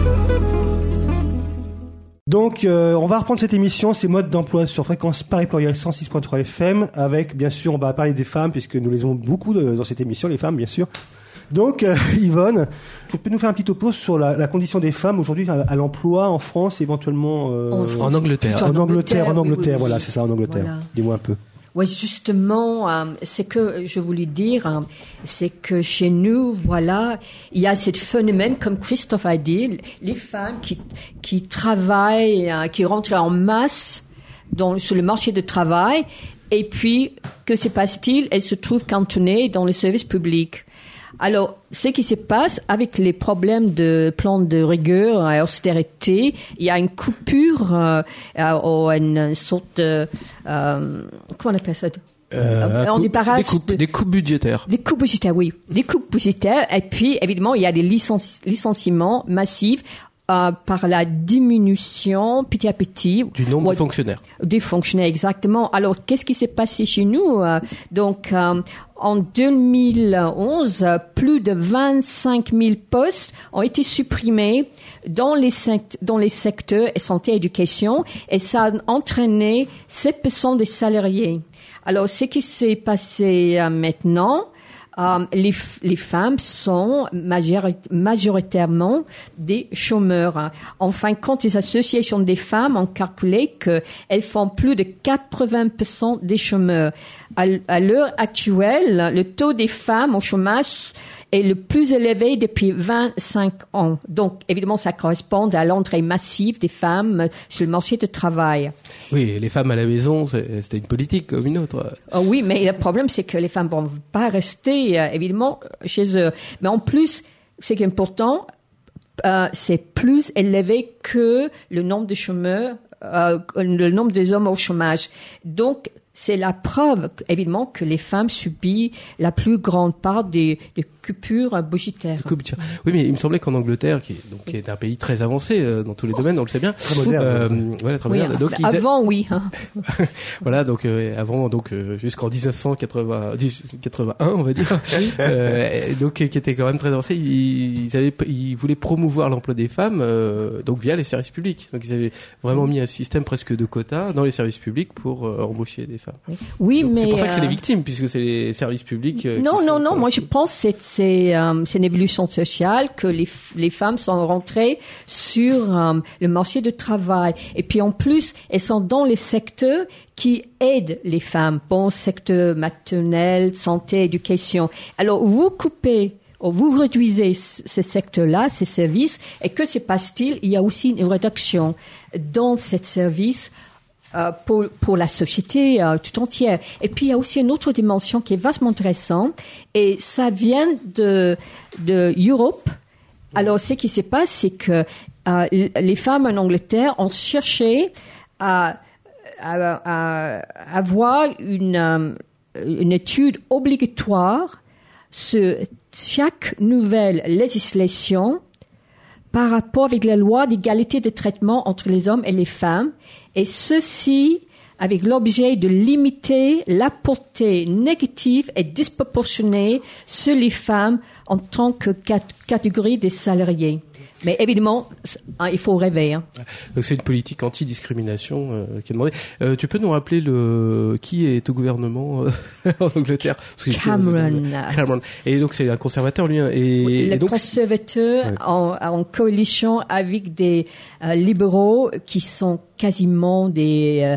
Donc, on va reprendre cette émission, ces modes d'emploi sur fréquence Paris Pluriel 106.3 FM, avec, bien sûr, on va parler des femmes, puisque nous les avons beaucoup dans cette émission, les femmes, bien sûr. Donc, Yvonne, tu peux nous faire un petit topo sur la condition des femmes aujourd'hui à l'emploi en France, éventuellement en Angleterre. En Angleterre, oui. Voilà, c'est ça, en Angleterre. Voilà. Dis-moi un peu. Oui, justement, ce que je voulais dire, c'est que chez nous, voilà, il y a ce phénomène, comme Christophe a dit, les femmes qui travaillent, qui rentrent en masse sur le marché du travail, et puis, que se passe-t-il? Elles se trouvent cantonnées dans le service public. Alors, ce qui se passe avec les problèmes de plan de rigueur et austérité, il y a une coupure, une sorte de, comment on appelle ça? Des coupes budgétaires. Des coupes budgétaires, oui. Des coupes budgétaires. Et puis, évidemment, il y a des licenciements massifs par la diminution petit à petit du nombre de fonctionnaires. Des fonctionnaires, exactement. Alors, qu'est-ce qui s'est passé chez nous? Donc, en 2011, plus de 25 000 postes ont été supprimés dans les secteurs santé et éducation, et ça a entraîné 7% des salariés. Alors, ce qui s'est passé maintenant, les femmes sont majoritairement des chômeurs. En fin de compte, les associations des femmes ont calculé qu'elles font plus de 80% des chômeurs. À l'heure actuelle, le taux des femmes au chômage est le plus élevé depuis 25 ans. Donc, évidemment, ça correspond à l'entrée massive des femmes sur le marché du travail. Oui, les femmes à la maison, c'était une politique comme une autre. Oui, mais le problème, c'est que les femmes ne vont pas rester, évidemment, chez eux. Mais en plus, ce qui est important, c'est plus élevé que le nombre de chômeurs, le nombre des hommes au chômage. Donc, c'est la preuve, évidemment, que les femmes subissent la plus grande part des coupures budgétaires. Oui, mais il me semblait qu'en Angleterre, qui est un pays très avancé dans tous les domaines, on le sait bien. Très moderne. Voilà, très moderne. Donc, avant, oui. Hein. Voilà, donc avant, jusqu'en 1981, on va dire. Donc, qui était quand même très avancé. Ils voulaient promouvoir l'emploi des femmes, donc via les services publics. Donc, ils avaient vraiment mis un système presque de quotas dans les services publics pour embaucher des femmes. Oui, donc, mais c'est pour ça que c'est les victimes, puisque c'est les services publics. Non. Moi, je pense que c'est une évolution sociale que les femmes sont rentrées sur le marché du travail. Et puis en plus, elles sont dans les secteurs qui aident les femmes. Bon, secteur maternel, santé, éducation. Alors, vous coupez, vous réduisez ces secteurs-là, ces services, et que se passe-t-il? Il y a aussi une réduction dans ces services pour la société tout entière. Et puis, il y a aussi une autre dimension qui est vachement intéressante, et ça vient de Europe. Alors, ce qui se passe, c'est que les femmes en Angleterre ont cherché à avoir une étude obligatoire sur chaque nouvelle législation par rapport avec la loi d'égalité de traitement entre les hommes et les femmes, et ceci avec l'objet de limiter la portée négative et disproportionnée sur les femmes en tant que catégorie des salariés. Mais évidemment, il faut rêver. Hein. Donc c'est une politique anti-discrimination qui est demandée. Tu peux nous rappeler qui est au gouvernement en Angleterre? Cameron. Et donc c'est un conservateur, lui. Le conservateur en coalition avec des libéraux qui sont quasiment des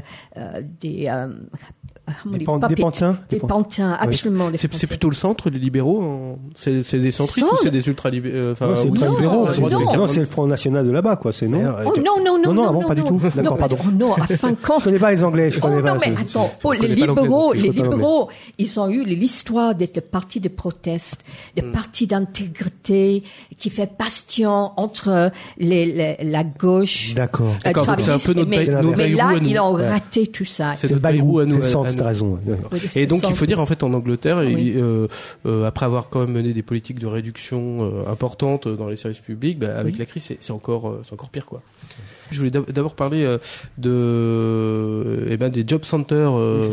pantins. Des pantins, absolument. Oui. C'est plutôt le centre, les libéraux. C'est des centristes ou c'est des ultra-libéraux? C'est pas libéraux. Non, c'est le Front National de là-bas, quoi. C'est non. Non, pas du tout. D'accord, pardon. Non, à fin de compte. Je connais pas les Anglais. Non, mais attends. Les libéraux, ils ont eu l'histoire d'être le parti de proteste, le parti d'intégrité qui fait bastion entre la gauche. D'accord. Donc c'est un peu notre mais là, ils ont raté tout ça. C'est notre Bayrou à nous. t'as raison. Et donc, il faut dire, en fait, en Angleterre, après avoir quand même mené des politiques de réduction importantes dans les services publics, avec la crise, c'est encore pire, quoi. Je voulais d'abord parler des job centers,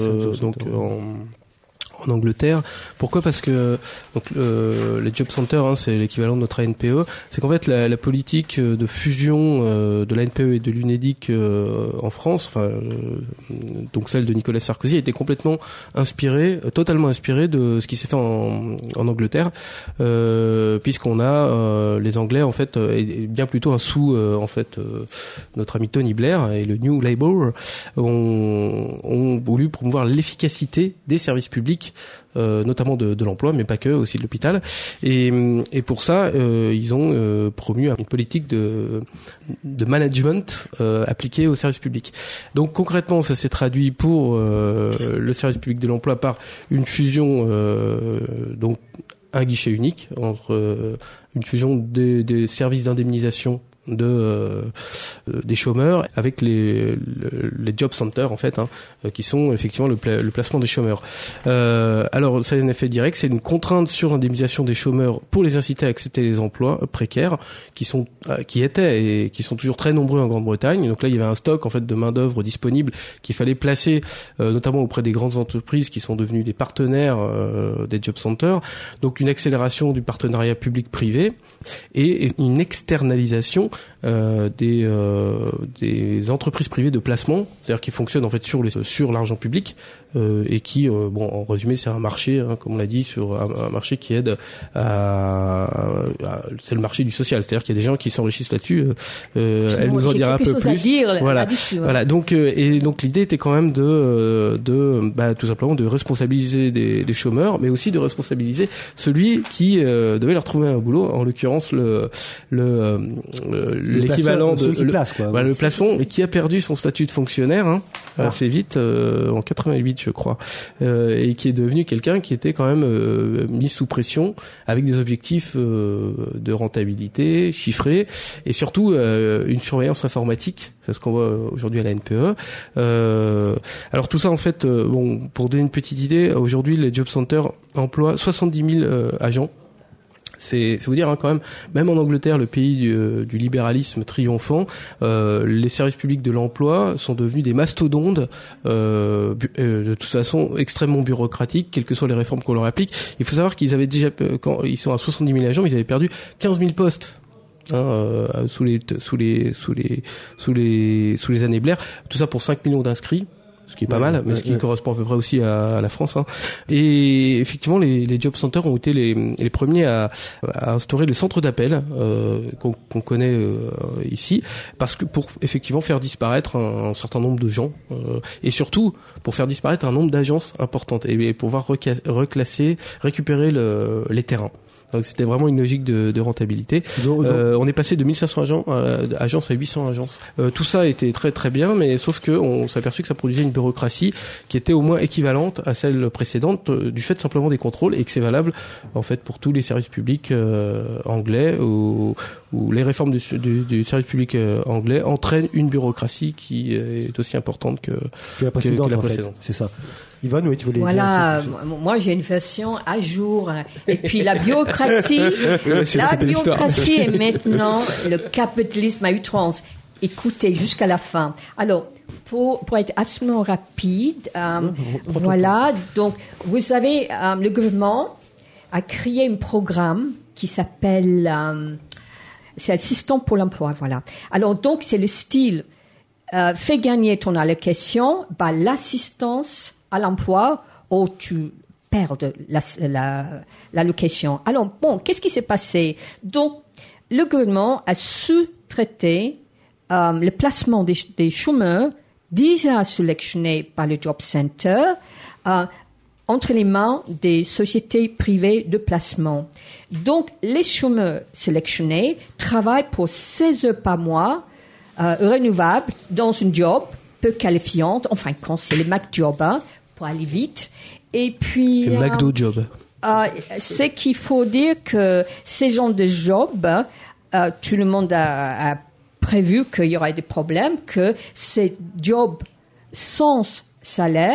en Angleterre. Pourquoi ? Parce que les job centers, c'est l'équivalent de notre ANPE. C'est qu'en fait la politique de fusion de l'ANPE et de l'UNEDIC en France, donc celle de Nicolas Sarkozy, a été complètement totalement inspirée de ce qui s'est fait en Angleterre, puisqu'on a les Anglais en fait, et bien plutôt un sous notre ami Tony Blair et le New Labour ont voulu promouvoir l'efficacité des services publics, notamment de l'emploi, mais pas que, aussi de l'hôpital. Et pour ça, ils ont promu une politique de management appliquée au service public. Donc concrètement, ça s'est traduit pour le service public de l'emploi par une fusion, donc un guichet unique entre une fusion des services d'indemnisation des chômeurs avec les job centers en fait, qui sont effectivement le placement des chômeurs. Alors ça a un effet direct, c'est une contrainte sur l'indemnisation des chômeurs pour les inciter à accepter les emplois précaires qui étaient et qui sont toujours très nombreux en Grande-Bretagne. Donc là il y avait un stock en fait de main d'œuvre disponible qu'il fallait placer notamment auprès des grandes entreprises qui sont devenues des partenaires des job centers. Donc une accélération du partenariat public-privé et une externalisation des entreprises privées de placement, c'est-à-dire qui fonctionnent en fait sur l'argent public et qui, en résumé, c'est un marché, comme on l'a dit, sur un marché qui aide c'est le marché du social, c'est-à-dire qu'il y a des gens qui s'enrichissent là-dessus. Elle nous en dira un peu plus. Voilà. Donc l'idée était quand même de tout simplement de responsabiliser des chômeurs, mais aussi de responsabiliser celui qui devait leur trouver un boulot, en l'occurrence l'équivalent de le plafond, et qui a perdu son statut de fonctionnaire assez vite en 88 je crois, et qui est devenu quelqu'un qui était quand même mis sous pression avec des objectifs de rentabilité chiffrés et surtout une surveillance informatique. C'est ce qu'on voit aujourd'hui à la NPE. Alors tout ça en fait, pour donner une petite idée, aujourd'hui les job centers emploient 70 000 agents. C'est vous dire quand même en Angleterre, le pays du libéralisme triomphant, les services publics de l'emploi sont devenus des mastodontes, de toute façon extrêmement bureaucratiques, quelles que soient les réformes qu'on leur applique. Il faut savoir qu'ils avaient déjà, quand ils sont à 70 000 agents, ils avaient perdu 15 000 postes. Sous les années Blair, tout ça pour 5 millions d'inscrits, ce qui est pas mal, mais ce qui correspond à peu près aussi à la France. Et effectivement, les job centers ont été les premiers à instaurer le centre d'appel qu'on connaît ici, parce que pour effectivement faire disparaître un certain nombre de gens, et surtout pour faire disparaître un nombre d'agences importantes et pouvoir récupérer les terrains. Donc c'était vraiment une logique de rentabilité. On est passé de 1500 agences à 800 agences. Tout ça était très très bien, mais sauf que on s'est aperçu que ça produisait une bureaucratie qui était au moins équivalente à celle précédente, du fait simplement des contrôles, et que c'est valable en fait pour tous les services publics anglais, où les réformes du service public anglais entraînent une bureaucratie qui est aussi importante que la précédente. C'est ça. Yvonne, oui, tu voulais dire moi j'ai une version à jour. Et puis la bureaucratie, est maintenant le capitalisme à outrance. Écoutez jusqu'à la fin. Alors, pour être absolument rapide, voilà. Donc, vous savez, le gouvernement a créé un programme qui s'appelle c'est assistant pour l'emploi, voilà. Alors, donc, c'est le style fais gagner ton allocation, l'assistance à l'emploi, ou tu perds l'allocation. Alors, qu'est-ce qui s'est passé? Donc, le gouvernement a sous-traité le placement des chômeurs déjà sélectionnés par le Job Center entre les mains des sociétés privées de placement. Donc, les chômeurs sélectionnés travaillent pour 16 heures par mois renouvelables dans un job peu qualifiante, enfin quand c'est le McJob, pour aller vite. Et puis... Le McDo Job. C'est qu'il faut dire que ces genres de jobs, tout le monde a prévu qu'il y aurait des problèmes, que ces jobs sans salaire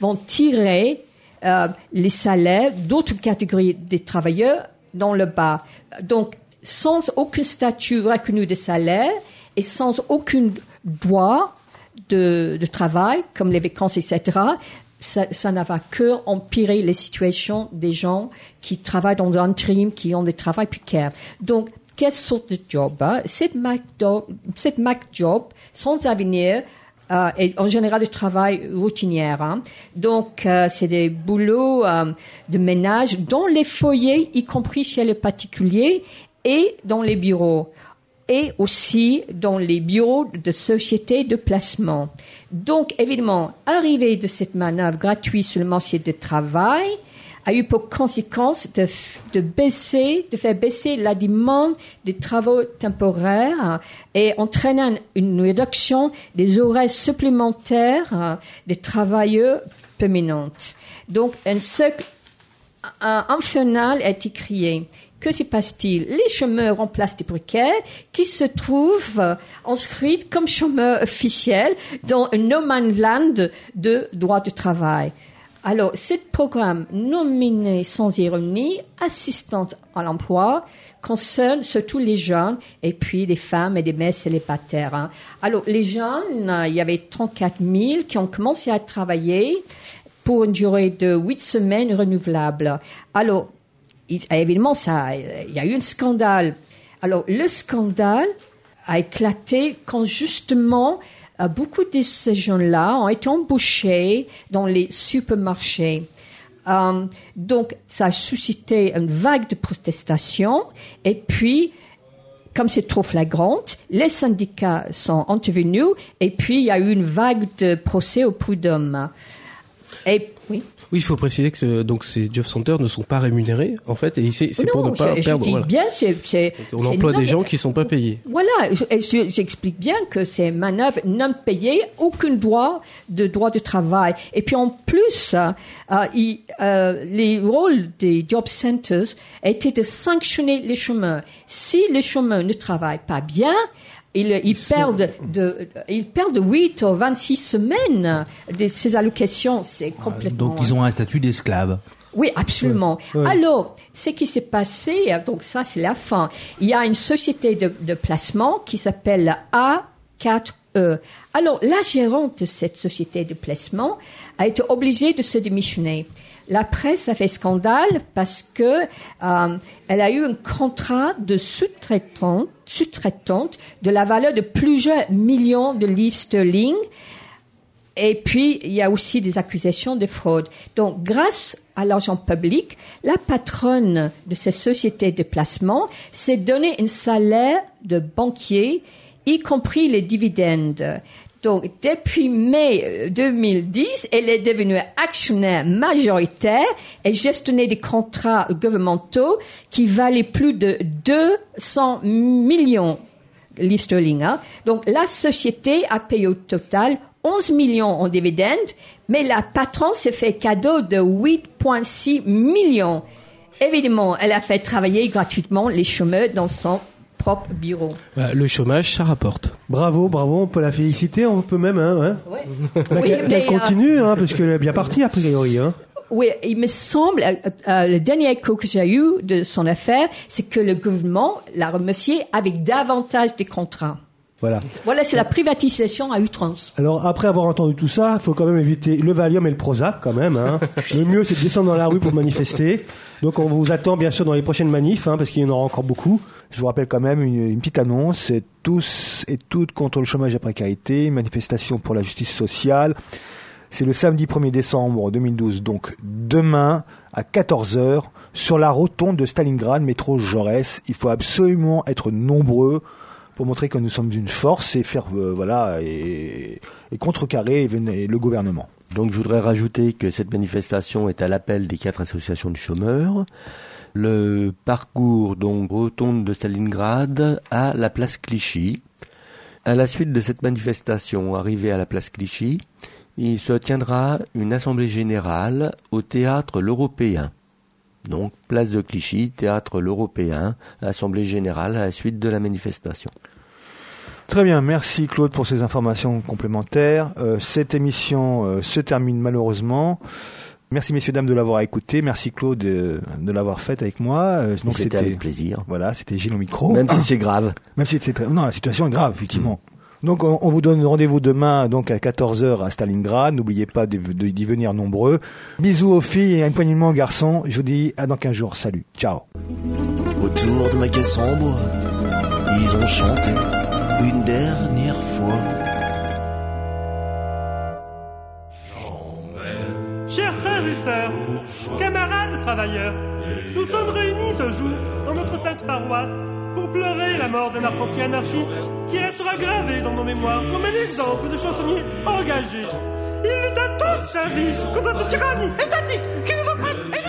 vont tirer les salaires d'autres catégories de travailleurs dans le bas. Donc, sans aucun statut reconnu de salaire et sans aucun droit de travail, comme les vacances, etc., ça n'a va que empirer les situations des gens qui travaillent dans l'intérim, qui ont des travaux précaires. Donc, quelle sorte de job, cette Mac job, sans avenir, et en général de travail routinier. Donc, c'est des boulots de ménage dans les foyers, y compris chez les particuliers, et dans les bureaux. Et aussi dans les bureaux de sociétés de placement. Donc, évidemment, arrivée de cette manœuvre gratuite sur le marché du travail a eu pour conséquence de faire baisser la demande des travaux temporaires et entraînant une réduction des horaires supplémentaires des travailleurs permanents. Donc, un cercle infernal a été créé. Que se passe-t-il? Les chômeurs remplacent des précaires qui se trouvent inscrits comme chômeurs officiels dans un no man's land de droit de travail. Alors, ce programme nominé sans ironie, assistante à l'emploi, concerne surtout les jeunes et puis les femmes et les mères célibataires. Alors, les jeunes, il y avait 34 000 qui ont commencé à travailler pour une durée de 8 semaines renouvelable. Alors, évidemment, il y a eu un scandale. Alors, le scandale a éclaté quand justement beaucoup de ces gens-là ont été embauchés dans les supermarchés. Donc, ça a suscité une vague de protestations. Et puis, comme c'est trop flagrante, les syndicats sont intervenus. Et puis, il y a eu une vague de procès au prud'homme. Et oui. Oui, il faut préciser que donc ces job centers ne sont pas rémunérés en fait, et c'est pour ne pas perdre. Je dis bien, on emploie des gens qui sont pas payés. Voilà, j'explique bien que ces manœuvres non payées, aucun droit de travail. Et puis en plus, les rôles des job centers étaient de sanctionner les chômeurs. Si les chômeurs ne travaillent pas bien, ils perdent 8 ou 26 semaines de ces allocations. C'est complètement... Donc, ils ont un statut d'esclave. Oui, absolument. Ouais. Alors, ce qui s'est passé, donc ça, c'est la fin. Il y a une société de placement qui s'appelle A4E. Alors, la gérante de cette société de placement a été obligée de se démissionner. La presse a fait scandale parce que elle a eu un contrat de sous-traitante de la valeur de plusieurs millions de livres sterling. Et puis, il y a aussi des accusations de fraude. Donc, grâce à l'argent public, la patronne de cette société de placement s'est donné un salaire de banquier, y compris les dividendes. Donc, depuis mai 2010, elle est devenue actionnaire majoritaire et gestionnait des contrats gouvernementaux qui valaient plus de 200 millions de livres sterling. Donc, la société a payé au total 11 millions en dividendes, mais la patronne s'est fait cadeau de 8,6 millions. Évidemment, elle a fait travailler gratuitement les chômeurs dans son propre bureau. Le chômage, ça rapporte. Bravo, on peut la féliciter, on peut même, Ouais. Elle continue, parce qu'elle est bien partie, a priori, Oui, il me semble, le dernier écho que j'ai eu de son affaire, c'est que le gouvernement l'a remercié avec davantage de contrats. Voilà, c'est la privatisation à outrance. Alors, après avoir entendu tout ça, il faut quand même éviter le Valium et le Prozac, quand même. Le mieux, c'est de descendre dans la rue pour manifester. Donc, on vous attend, bien sûr, dans les prochaines manifs, parce qu'il y en aura encore beaucoup. Je vous rappelle quand même une petite annonce. C'est tous et toutes contre le chômage et la précarité, une manifestation pour la justice sociale. C'est le samedi 1er décembre 2012, donc demain, à 14h, sur la rotonde de Stalingrad, métro Jaurès. Il faut absolument être nombreux pour montrer que nous sommes une force et faire et contrecarrer le gouvernement. Donc je voudrais rajouter que cette manifestation est à l'appel des 4 associations de chômeurs. Le parcours donc rotonde de Stalingrad à la place Clichy. À la suite de cette manifestation arrivée à la place Clichy, il se tiendra une assemblée générale au théâtre L'Européen. Donc, place de Clichy, théâtre L'Européen, assemblée générale à la suite de la manifestation. Très bien, merci Claude pour ces informations complémentaires. Cette émission se termine malheureusement. Merci messieurs dames de l'avoir écouté. Merci Claude de l'avoir faite avec moi. Donc c'était avec plaisir. Voilà, c'était Gilles au micro. Même si c'est grave. Même si c'est non, la situation est grave effectivement. Donc on vous donne rendez-vous demain donc à 14h à Stalingrad. N'oubliez pas d'y venir nombreux. Bisous aux filles et un poignet de main aux garçons. Je vous dis à dans 15 jours. Salut. Ciao. Autour de ma caisse en bois, ils ont chanté une dernière fois. Chers frères et sœurs, camarades travailleurs, nous sommes réunis ce jour dans notre sainte paroisse pour pleurer la mort d'un apprenti anarchiste qui restera gravé dans nos mémoires comme un exemple de chansonnier engagé. Il lutta toute sa vie contre cette tyrannie étatique qui nous oppresse